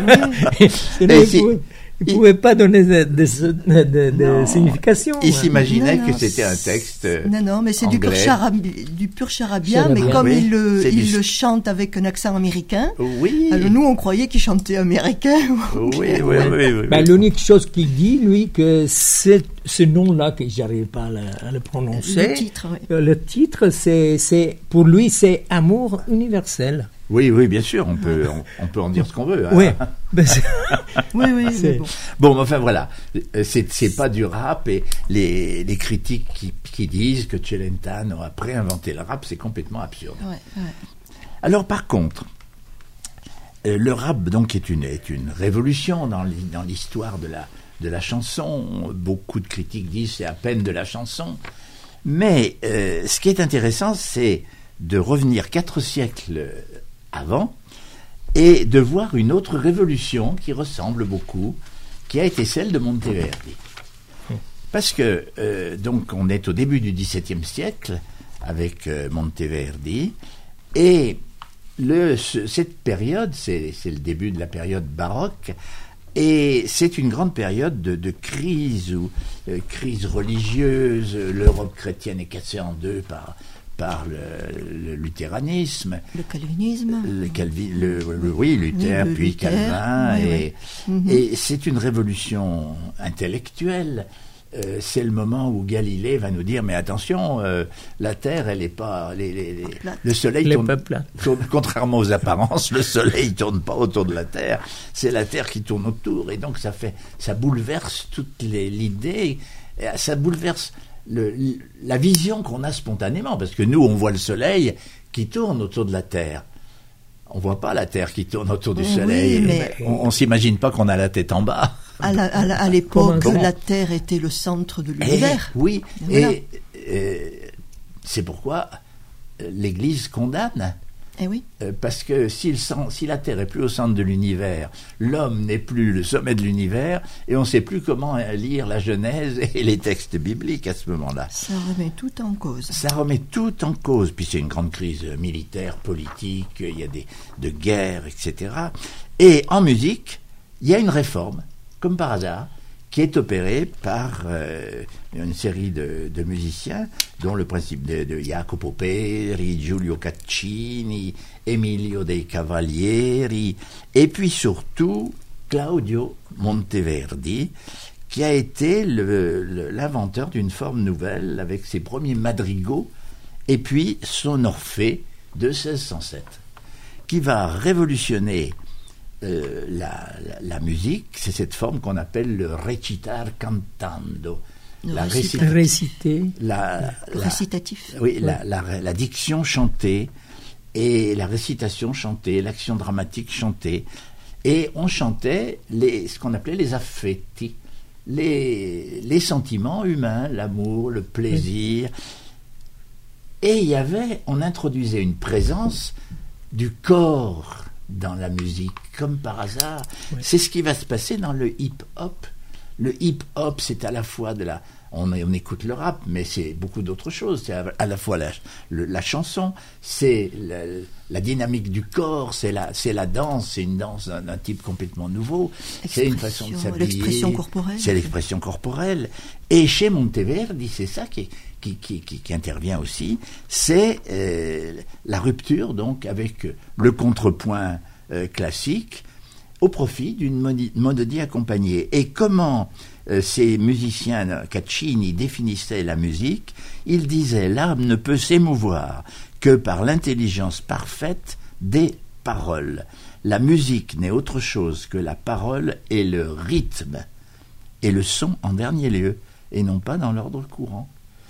Speaker 3: il pouvait pas donner de signification.
Speaker 1: Il s'imaginait que c'était un texte
Speaker 2: Non, mais c'est
Speaker 1: anglais.
Speaker 2: du pur charabia, mais comme il le chante avec un accent américain, alors nous on croyait qu'il chantait américain.
Speaker 1: Oui.
Speaker 3: L'unique chose qu'il dit, lui, que c'est ce nom-là que j'arrive pas à le prononcer. Le titre, c'est pour lui, c'est Amour universel.
Speaker 1: Oui, bien sûr, on peut en dire ce qu'on veut. Hein.
Speaker 3: Oui.
Speaker 2: Oui.
Speaker 1: Bon, enfin voilà, c'est pas du rap, et les critiques qui disent que Celentano a préinventé le rap, c'est complètement absurde.
Speaker 2: Ouais.
Speaker 1: Alors par contre, le rap donc est une révolution dans l'histoire de la chanson. Beaucoup de critiques disent c'est à peine de la chanson, mais ce qui est intéressant, c'est de revenir 4 siècles avant et de voir une autre révolution qui ressemble beaucoup, qui a été celle de Monteverdi. Parce que donc on est au début du XVIIe siècle avec Monteverdi, et cette période, c'est le début de la période baroque, et c'est une grande période de crise, crise religieuse. L'Europe chrétienne est cassée en deux par le luthéranisme,
Speaker 2: le calvinisme,
Speaker 1: Luther, puis Calvin, et c'est une révolution intellectuelle. C'est le moment où Galilée va nous dire mais attention, la Terre elle est pas le Soleil tourne, contrairement aux apparences, le Soleil tourne pas autour de la Terre, c'est la Terre qui tourne autour, et donc ça bouleverse toute l'idée, ça bouleverse la vision qu'on a spontanément, parce que nous on voit le Soleil qui tourne autour de la Terre. On voit pas la Terre qui tourne autour du Soleil.
Speaker 2: Mais
Speaker 1: on s'imagine pas qu'on a la tête en bas.
Speaker 2: À l'époque, la Terre était le centre de l'univers.
Speaker 1: Oui, et c'est pourquoi l'Église condamne. Parce que si la Terre est plus au centre de l'univers, l'homme n'est plus le sommet de l'univers, et on ne sait plus comment lire la Genèse et les textes bibliques à ce moment-là.
Speaker 2: Ça remet tout en cause.
Speaker 1: Puis c'est une grande crise militaire, politique, il y a de guerres, etc. Et en musique, il y a une réforme, comme par hasard, qui est opérée par une série de musiciens, dont le principe de Jacopo Peri, Giulio Caccini, Emilio dei Cavalieri, et puis surtout Claudio Monteverdi, qui a été l'inventeur d'une forme nouvelle avec ses premiers madrigaux, et puis son Orphée de 1607, qui va révolutionner la musique. C'est cette forme qu'on appelle le recitar cantando,
Speaker 2: récitatif.
Speaker 1: Oui, la diction chantée et la récitation chantée, l'action dramatique chantée, et on chantait ce qu'on appelait les affetti, les sentiments humains, l'amour, le plaisir, et on introduisait une présence du corps dans la musique, comme par hasard. C'est ce qui va se passer dans le hip-hop. Le hip-hop, c'est à la fois on écoute le rap, mais c'est beaucoup d'autres choses. C'est à la fois la chanson, c'est la dynamique du corps, c'est la danse, c'est une danse d'un type complètement nouveau. C'est une façon de s'habiller.
Speaker 2: L'expression corporelle.
Speaker 1: C'est l'expression corporelle. Et chez Monteverdi, c'est ça qui intervient aussi, c'est la rupture donc avec le contrepoint classique, au profit d'une mélodie accompagnée. Et comment ces musiciens Caccini définissaient la musique? Ils disaient: l'âme ne peut s'émouvoir que par l'intelligence parfaite des paroles. La musique n'est autre chose que la parole et le rythme, et le son en dernier lieu, et non pas dans l'ordre courant,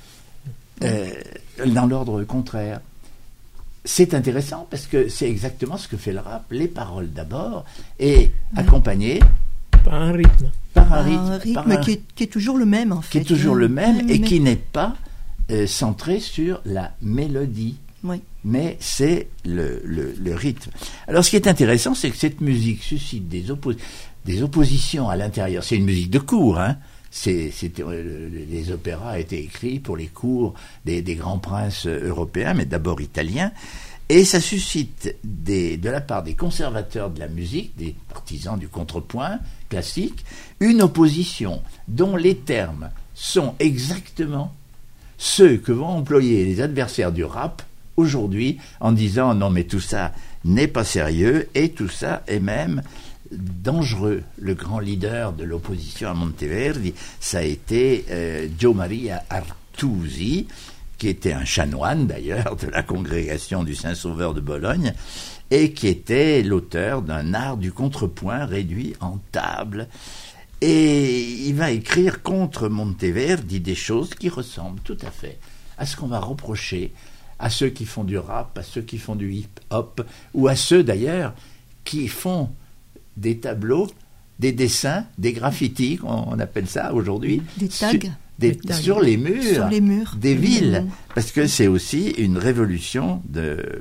Speaker 1: dans l'ordre contraire. C'est intéressant parce que c'est exactement ce que fait le rap, les paroles d'abord, et accompagnées
Speaker 3: par un rythme.
Speaker 2: Par un rythme qui est toujours le même, en fait.
Speaker 1: Qui est toujours le même et qui n'est pas centré sur la mélodie.
Speaker 2: Oui.
Speaker 1: Mais c'est le rythme. Alors ce qui est intéressant, c'est que cette musique suscite des oppositions à l'intérieur. C'est une musique de cour, hein. Les opéras étaient écrits pour les cours des grands princes européens, mais d'abord italiens, et ça suscite de la part des conservateurs de la musique, des partisans du contrepoint classique, une opposition dont les termes sont exactement ceux que vont employer les adversaires du rap aujourd'hui en disant non mais tout ça n'est pas sérieux et tout ça est même dangereux. Le grand leader de l'opposition à Monteverdi, ça a été Gio Maria Artusi, qui était un chanoine d'ailleurs de la congrégation du Saint-Sauveur de Bologne et qui était l'auteur d'un art du contrepoint réduit en table. Et il va écrire contre Monteverdi des choses qui ressemblent tout à fait à ce qu'on va reprocher à ceux qui font du rap, à ceux qui font du hip-hop, ou à ceux d'ailleurs qui font des tableaux, des dessins, des graffitis, on appelle ça aujourd'hui.
Speaker 2: Des tags.
Speaker 1: Sur les murs des villes. Parce que c'est aussi une révolution de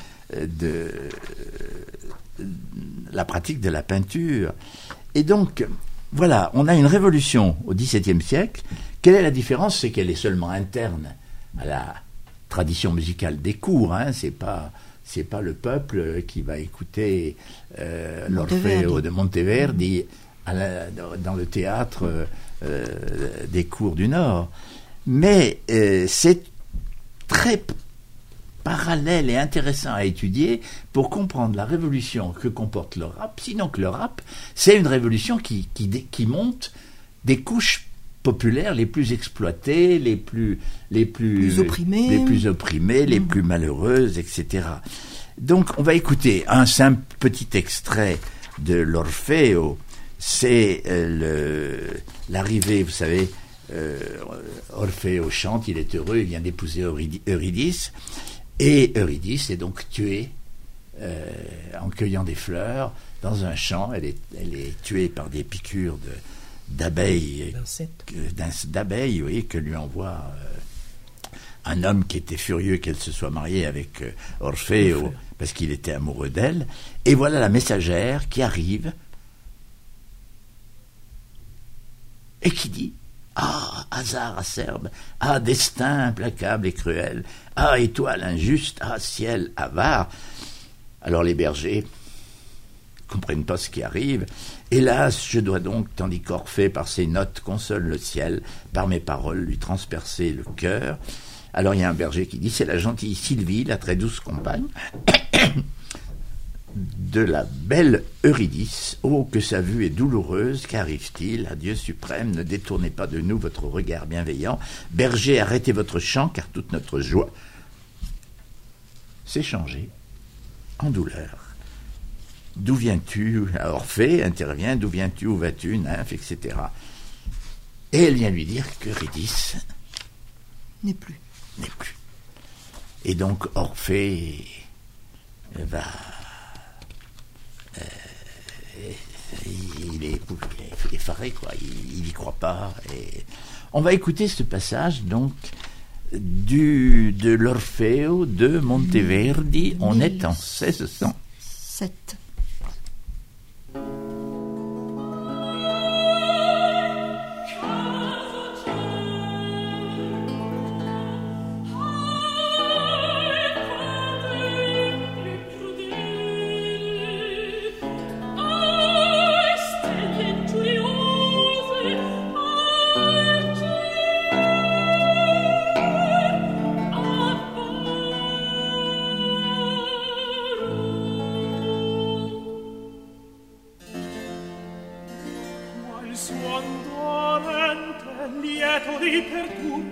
Speaker 1: la pratique de la peinture. Et donc, voilà, on a une révolution au XVIIe siècle. Quelle est la différence? C'est qu'elle est seulement interne à la tradition musicale des cours, hein. C'est pas le peuple qui va écouter l'Orfeo de Monteverdi dans le théâtre des cours du Nord. Mais c'est très parallèle et intéressant à étudier pour comprendre la révolution que comporte le rap, sinon que le rap, c'est une révolution qui monte des couches populaires les plus exploitées, les plus opprimées, les plus malheureuses, etc. Donc on va écouter un simple petit extrait de l'Orfeo. C'est l'arrivée, vous savez, Orfeo chante, il est heureux, il vient d'épouser Eurydice, et Eurydice est donc tuée en cueillant des fleurs dans un champ. Elle est tuée par des piqûres d'abeilles, oui, que lui envoie un homme qui était furieux qu'elle se soit mariée avec Orfeo parce qu'il était amoureux d'elle. Et voilà la messagère qui arrive et qui dit: ah, hasard acerbe, ah, destin implacable et cruel, ah, étoile injuste, ah, ciel avare. Alors les bergers comprennent pas ce qui arrive. Hélas, je dois donc, tandis qu'Orphée par ses notes console le ciel, par mes paroles lui transpercer le cœur. Alors il y a un berger qui dit: c'est la gentille Sylvie, la très douce compagne de la belle Eurydice. Oh, que sa vue est douloureuse, qu'arrive-t-il? À Dieu suprême, ne détournez pas de nous votre regard bienveillant. Berger, arrêtez votre chant, car toute notre joie s'est changée en douleur. D'où viens-tu? Orphée intervient: d'où viens-tu? Où vas-tu, nymphe, etc. Et elle vient lui dire qu'Eurydice
Speaker 2: n'est plus.
Speaker 1: Et donc Orphée va... il est effaré, quoi. Il n'y croit pas. Et on va écouter ce passage donc de l'Orfeo de Monteverdi. On est en 1607.
Speaker 10: suon dolente, lieto di perdur.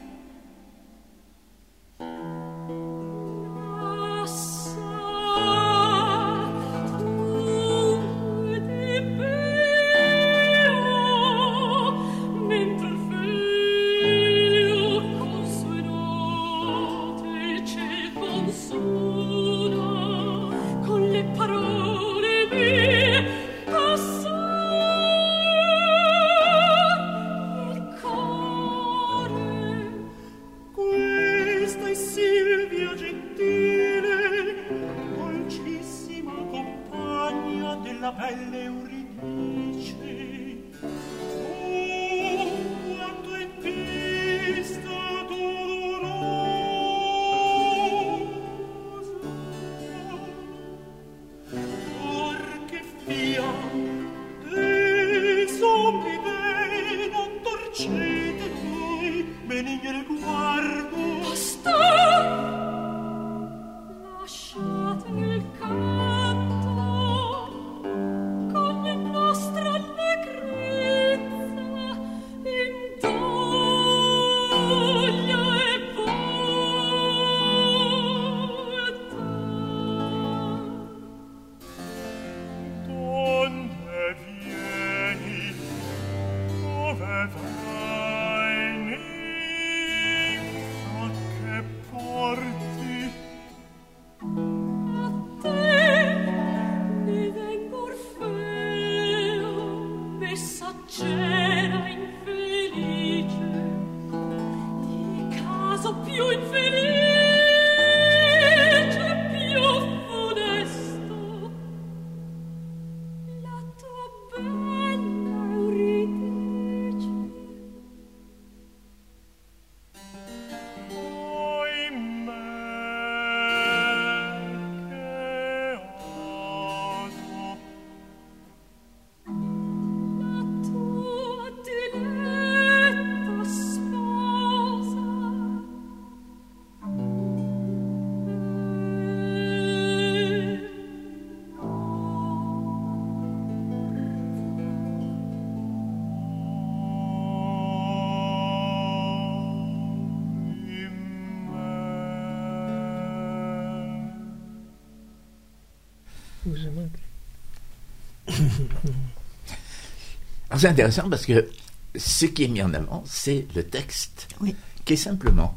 Speaker 1: Alors c'est intéressant parce que ce qui est mis en avant, c'est le texte,
Speaker 2: oui,
Speaker 1: qui est simplement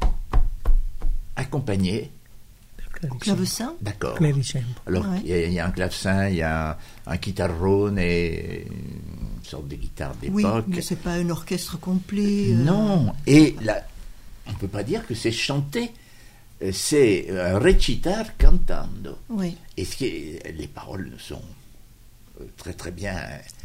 Speaker 1: accompagné
Speaker 2: au clavecin.
Speaker 1: D'accord.
Speaker 3: Clavicembalo.
Speaker 1: Alors
Speaker 2: Ouais.
Speaker 1: il y a un clavecin, il y a un chitarrone et une sorte de guitare d'époque.
Speaker 2: Oui, mais c'est pas un orchestre complet.
Speaker 1: Non, et là, on ne peut pas dire que c'est chanté. C'est recitar cantando.
Speaker 2: Oui.
Speaker 1: Et les paroles sont très très bien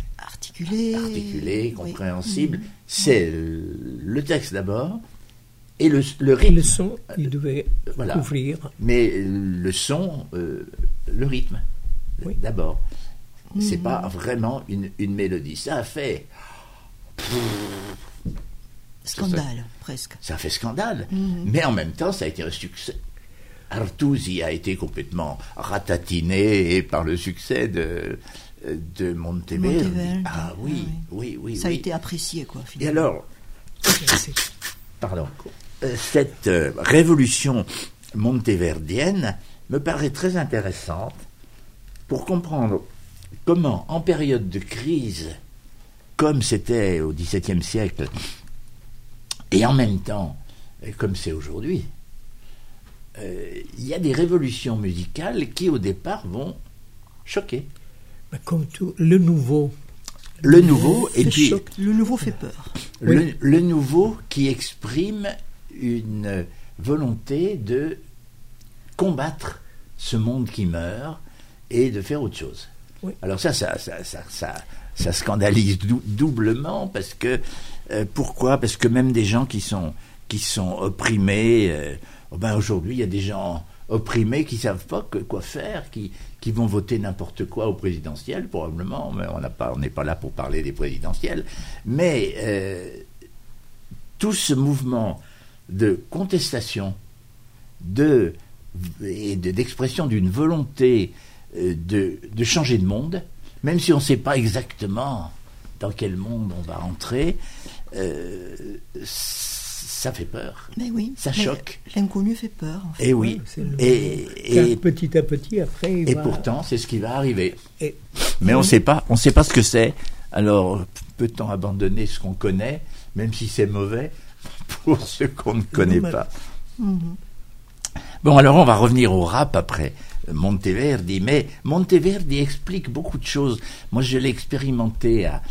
Speaker 2: articulées,
Speaker 1: compréhensibles.
Speaker 2: Oui.
Speaker 1: C'est le texte d'abord et le rythme.
Speaker 3: Le son, il devait couvrir.
Speaker 1: Mais le son, le rythme,
Speaker 3: oui,
Speaker 1: d'abord. C'est pas vraiment une mélodie. Ça a fait
Speaker 2: scandale, presque.
Speaker 1: Ça a fait scandale. Mais en même temps, ça a été un succès. Artusi a été complètement ratatiné par le succès de Monteverdi. Ah oui, oui.
Speaker 2: Ça a été apprécié, quoi, finalement.
Speaker 1: Et alors, cette révolution monteverdienne me paraît très intéressante pour comprendre comment, en période de crise, comme c'était au XVIIe siècle, et en même temps, comme c'est aujourd'hui, il y a des révolutions musicales qui, au départ, vont choquer.
Speaker 3: Mais comme tout, le nouveau.
Speaker 1: Le nouveau, et puis...
Speaker 2: Le nouveau fait peur.
Speaker 1: Le nouveau qui exprime une volonté de combattre ce monde qui meurt et de faire autre chose.
Speaker 3: Oui. Alors
Speaker 1: ça scandalise doublement parce que pourquoi ? Parce que même des gens qui sont opprimés, aujourd'hui il y a des gens opprimés qui savent pas quoi faire, qui vont voter n'importe quoi au présidentiel probablement, mais on n'est pas là pour parler des présidentielles, mais tout ce mouvement de contestation et d'expression d'une volonté de changer de monde, même si on ne sait pas exactement dans quel monde on va entrer, ça fait peur.
Speaker 2: Mais oui.
Speaker 1: Ça choque.
Speaker 2: L'inconnu fait peur. En fait.
Speaker 1: Et oui.
Speaker 3: Et petit à petit, après.
Speaker 1: Et pourtant, c'est ce qui va arriver.
Speaker 3: Et,
Speaker 1: mais on sait pas ce que c'est. Alors, peut-on abandonner ce qu'on connaît, même si c'est mauvais, pour ce qu'on ne connaît pas. Bon, alors on va revenir au rap après Monteverdi, mais Monteverdi explique beaucoup de choses. Moi, je l'ai expérimenté à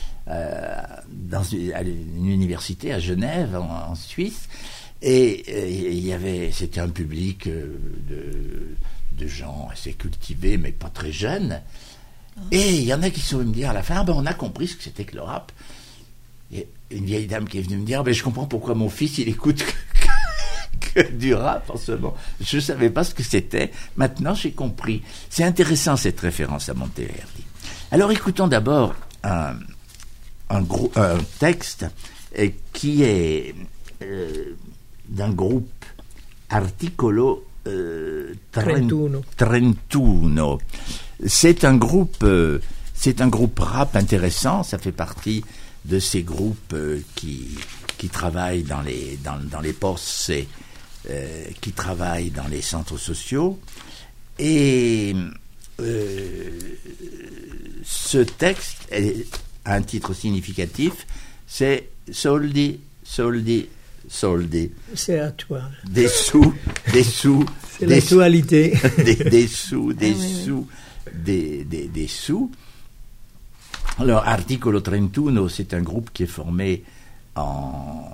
Speaker 1: une université à Genève, en Suisse, et c'était un public de gens assez cultivés, mais pas très jeunes. Et il y en a qui sont venus me dire à la fin, on a compris ce que c'était que le rap. Et une vieille dame qui est venue me dire, je comprends pourquoi mon fils, il écoute que du rap en ce moment. Je ne savais pas ce que c'était. Maintenant, j'ai compris. C'est intéressant, cette référence à Monteverdi. Alors, écoutons d'abord un texte qui est d'un groupe Articolo 31. C'est un groupe rap intéressant. Ça fait partie de ces groupes qui travaillent dans les postes, qui travaillent dans les centres sociaux. Et ce texte a un titre significatif, c'est Soldi, Soldi, Soldi.
Speaker 3: C'est à toi.
Speaker 1: Des sous.
Speaker 3: C'est l'actualité.
Speaker 1: Des sous. Alors, Articolo 31, c'est un groupe qui est formé en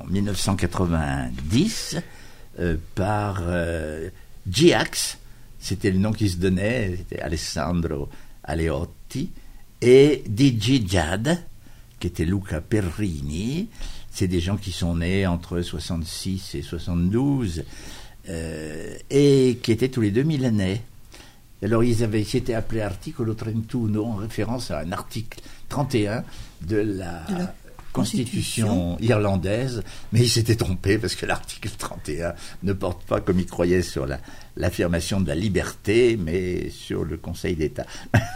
Speaker 1: 1990 par G-Ax, c'était le nom qui se donnait, c'était Alessandro Aleotti, et DJ Jad, qui était Luca Perrini. C'est des gens qui sont nés entre 66 et 72 et qui étaient tous les deux milanais. Alors ils s'étaient appelés Articolo 31 en référence à un article 31 de la Constitution irlandaise, mais ils s'étaient trompés parce que l'article 31 ne porte pas, comme ils croyaient, sur l'affirmation de la liberté, mais sur le Conseil d'État.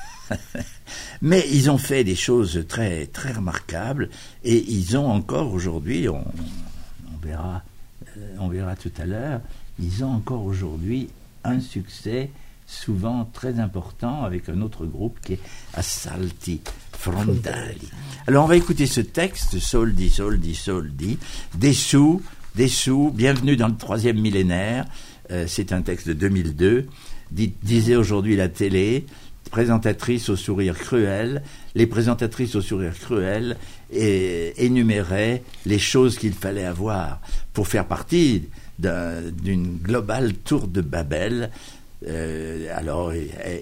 Speaker 1: Mais ils ont fait des choses très, très remarquables et ils ont encore aujourd'hui, on verra tout à l'heure, ils ont encore aujourd'hui un succès souvent très important avec un autre groupe qui est Assalti Frontali. Alors on va écouter ce texte, Soldi, Soldi, Soldi, des sous, bienvenue dans le 3e millénaire. C'est un texte de 2002, disait aujourd'hui la télé, présentatrice au sourire cruel. Les présentatrices au sourire cruel énuméraient les choses qu'il fallait avoir pour faire partie d'une globale tour de Babel. Alors,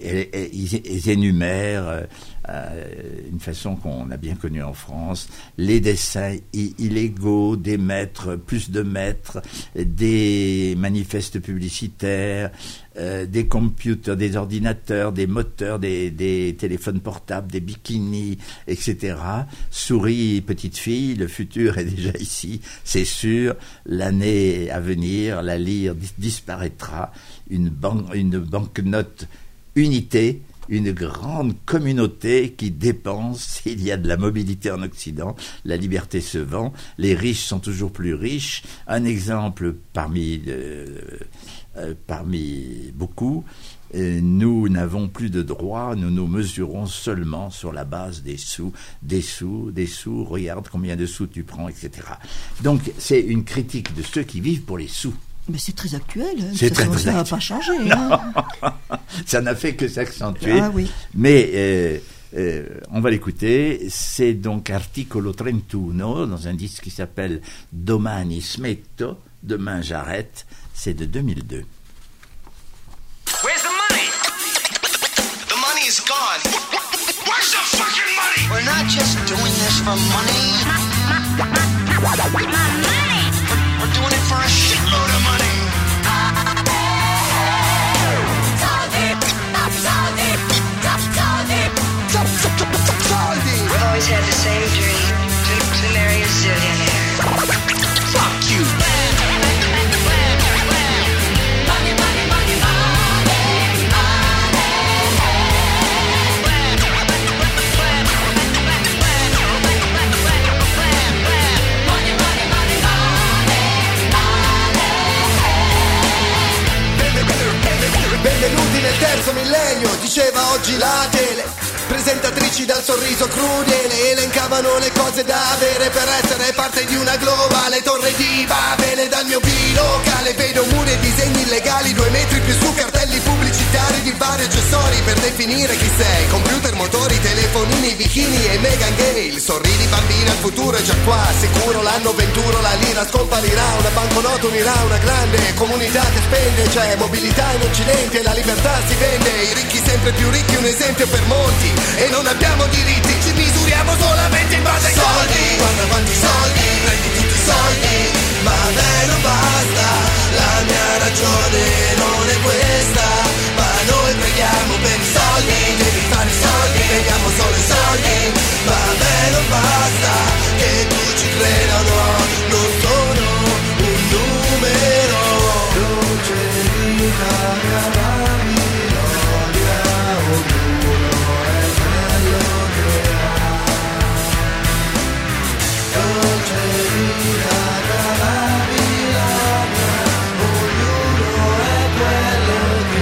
Speaker 1: ils énumèrent une façon qu'on a bien connue en France, les dessins illégaux, des maîtres, plus de maîtres, des manifestes publicitaires, des computers, des ordinateurs, des moteurs, des téléphones portables, des bikinis, etc. Souris, petite fille, le futur est déjà ici, c'est sûr, l'année à venir, la lire disparaîtra, une banquenote unité, une grande communauté qui dépense. Il y a de la mobilité en Occident, la liberté se vend, les riches sont toujours plus riches. Un exemple parmi beaucoup, nous n'avons plus de droits, nous nous mesurons seulement sur la base des sous, regarde combien de sous tu prends, etc. Donc c'est une critique de ceux qui vivent pour les sous.
Speaker 2: Mais c'est très actuel.
Speaker 1: C'est
Speaker 2: ça n'a pas changé.
Speaker 1: Ça n'a fait que s'accentuer.
Speaker 2: Ah, oui.
Speaker 1: Mais on va l'écouter. C'est donc Articolo 31 dans un disque qui s'appelle Domani smetto, demain j'arrête. C'est de 2002.
Speaker 8: Where's the money? The money is gone. Where's the fucking money? We're not just doing this for money. We're doing it for a shitload of money.
Speaker 9: We've always had the same dream, to marry a zillionaire.
Speaker 8: Fuck you.
Speaker 7: felici dal sorriso crudele, elencavano le cose da avere per essere parte di una globale torre di Babele. Dal mio bilocale vedo muri e disegni illegali, 2 metri più su cartelli pubblicitari di vari accessori per definire chi sei. Computer, motori, telefonini, bikini e Meghan Gale. Sorridi bambini, al futuro è già qua, sicuro l'anno 21 la lira scomparirà, una banconota unirà una grande comunità che spende, c'è mobilità in Occidente, la libertà si vende, i ricchi sempre più ricchi, un esempio per molti, e non abbiamo diritti, ci misuriamo solamente in base ai soldi. Guarda quanti soldi, prendi tutti i soldi, ma a me non basta, la mia ragione non è questa, ma noi preghiamo per i soldi, devi fare i soldi, vediamo solo i soldi, ma a me non basta, che tu ci creda o no, non sono un numero. Dolce vita mia Babilonia, ognuno è quello che ha. Dolce vita mia Babilonia, ognuno è quello che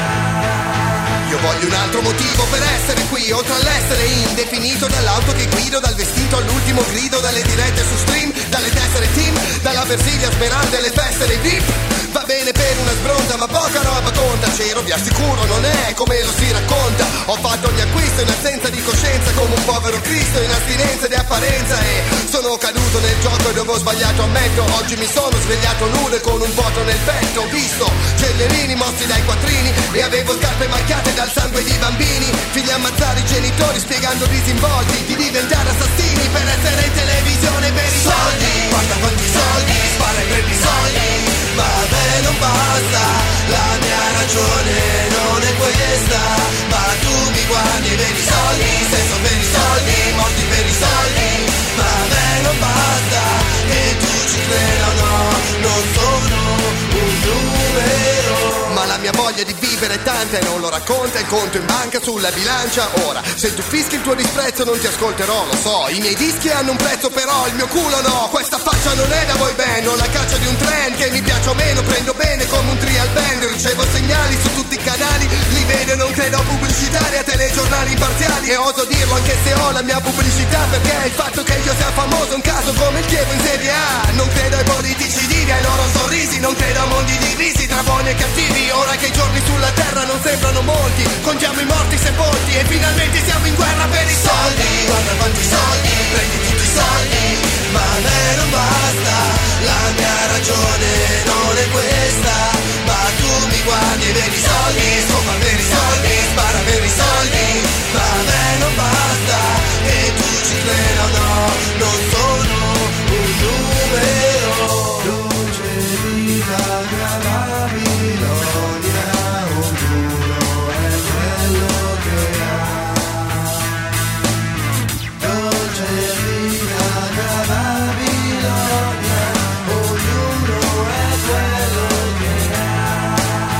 Speaker 7: ha. Io voglio un altro motivo per essere qui, oltre all'essere indefinito, dall'auto che guido, dal vestito all'ultimo grido, dalle dirette su stream, dalle tessere team, dalla Versilia Smeralda e le feste dei VIP. Va bene per una sbronda ma poca roba conta, Cero vi assicuro non è come lo si racconta. Ho fatto ogni acquisto in assenza di coscienza, come un povero Cristo in astinenza di apparenza, e sono caduto nel gioco dove ho sbagliato, ammetto. Oggi mi sono svegliato nudo e con un vuoto nel petto, ho visto cellerini mossi dai quattrini e avevo scarpe macchiate dal sangue di bambini, figli ammazzare i genitori spiegando disinvolti di diventare assassini per essere in televisione per i soldi. Guarda quanti soldi, spara e prendi soldi, ma a me non basta, la mia ragione non è questa, ma tu mi guardi e vedi soldi, stesso per i soldi, morti per i soldi, ma a me non basta, che tu ci creda o no, non sono un numero. Ma la mia voglia di vivere è tanta e non lo racconta il conto in banca sulla bilancia. Ora, se tu fischi il tuo disprezzo non ti ascolterò, lo so, i miei dischi hanno un prezzo però il mio culo no. Questa faccia non è da boy band, ho la caccia di un trend che mi piace o meno, prendo bene come un trial band, ricevo segnali su tutti i canali, li vedo e non credo a pubblicitari, a telegiornali imparziali, e oso dirlo anche se ho la mia pubblicità, perché il fatto che io sia famoso è un caso come il Chievo in Serie A. Non credo ai politici divi, ai loro sorrisi, non credo a mondi divisi tra buoni e cattivi. Ora che i giorni sulla terra non sembrano molti, contiamo i morti sepolti e finalmente siamo in guerra per i soldi. Guarda quanti soldi, prendi tutti i soldi, ma a me non basta, la mia ragione non è questa, ma tu mi guardi e vedi soldi, scopa per i soldi, spara per i soldi, ma a me non basta, che tu ci creda o no, non sono un numero. Dolce vita mia Babilonia, ognuno è quello che ha. Dolce vita mia Babilonia, ognuno è quello che ha.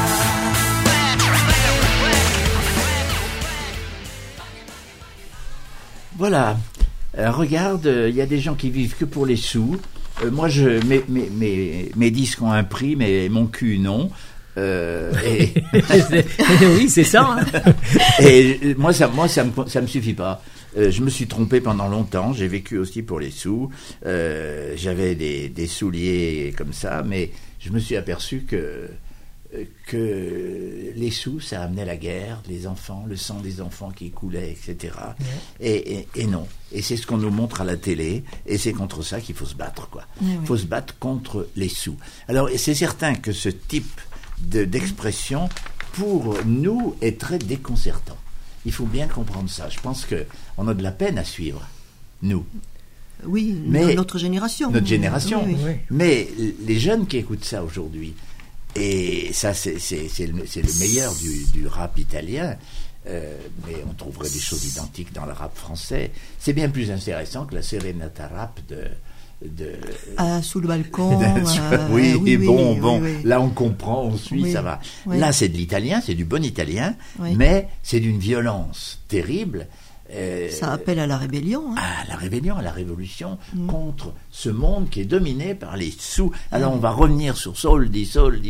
Speaker 1: Voilà. Regarde, il y a des gens qui vivent que pour les sous. Moi, mes disques ont un prix, mais mon cul, non.
Speaker 3: Oui, c'est ça. Hein.
Speaker 1: Et moi, ça me suffit pas. Je me suis trompé pendant longtemps. J'ai vécu aussi pour les sous. J'avais des souliers comme ça, mais je me suis aperçu que les sous, ça amenait la guerre, les enfants, le sang des enfants qui coulait, etc. Ouais. Et non. Et c'est ce qu'on nous montre à la télé, et c'est contre ça qu'il faut se battre, quoi. Il faut se battre contre les sous. Alors, c'est certain que ce type d'expression, pour nous, est très déconcertant. Il faut bien comprendre ça. Je pense qu'on a de la peine à suivre, nous.
Speaker 2: Oui, mais notre génération.
Speaker 1: Notre génération.
Speaker 2: Oui.
Speaker 1: Mais les jeunes qui écoutent ça aujourd'hui, et ça, c'est le meilleur du rap italien, mais on trouverait des choses identiques dans le rap français. C'est bien plus intéressant que la serenata rap
Speaker 2: sous le balcon.
Speaker 1: Oui, là on comprend, on suit, ça va. Oui. Là c'est de l'italien, c'est du bon italien, mais c'est d'une violence terrible.
Speaker 2: Ça appelle à la rébellion. Hein.
Speaker 1: À la rébellion, à la révolution contre ce monde qui est dominé par les sous. Alors on va revenir sur Soldi.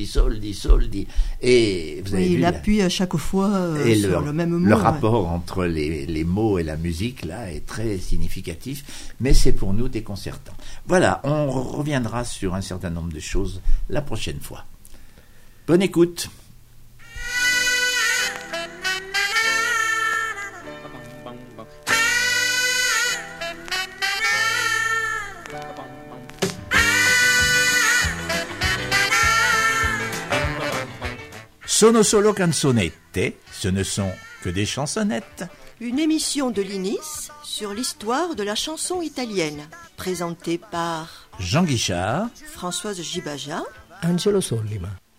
Speaker 1: Et vous avez vu
Speaker 2: il appuie à chaque fois sur le même mot.
Speaker 1: Le rapport entre les mots et la musique là est très significatif, mais c'est pour nous déconcertant. Voilà, on reviendra sur un certain nombre de choses la prochaine fois. Bonne écoute. Sono solo canzonette, ce ne sont que des chansonnettes.
Speaker 2: Une émission de l'INIS sur l'histoire de la chanson italienne, présentée par
Speaker 1: Jean Guichard,
Speaker 2: Françoise Gibaja,
Speaker 3: Angelo Sollima.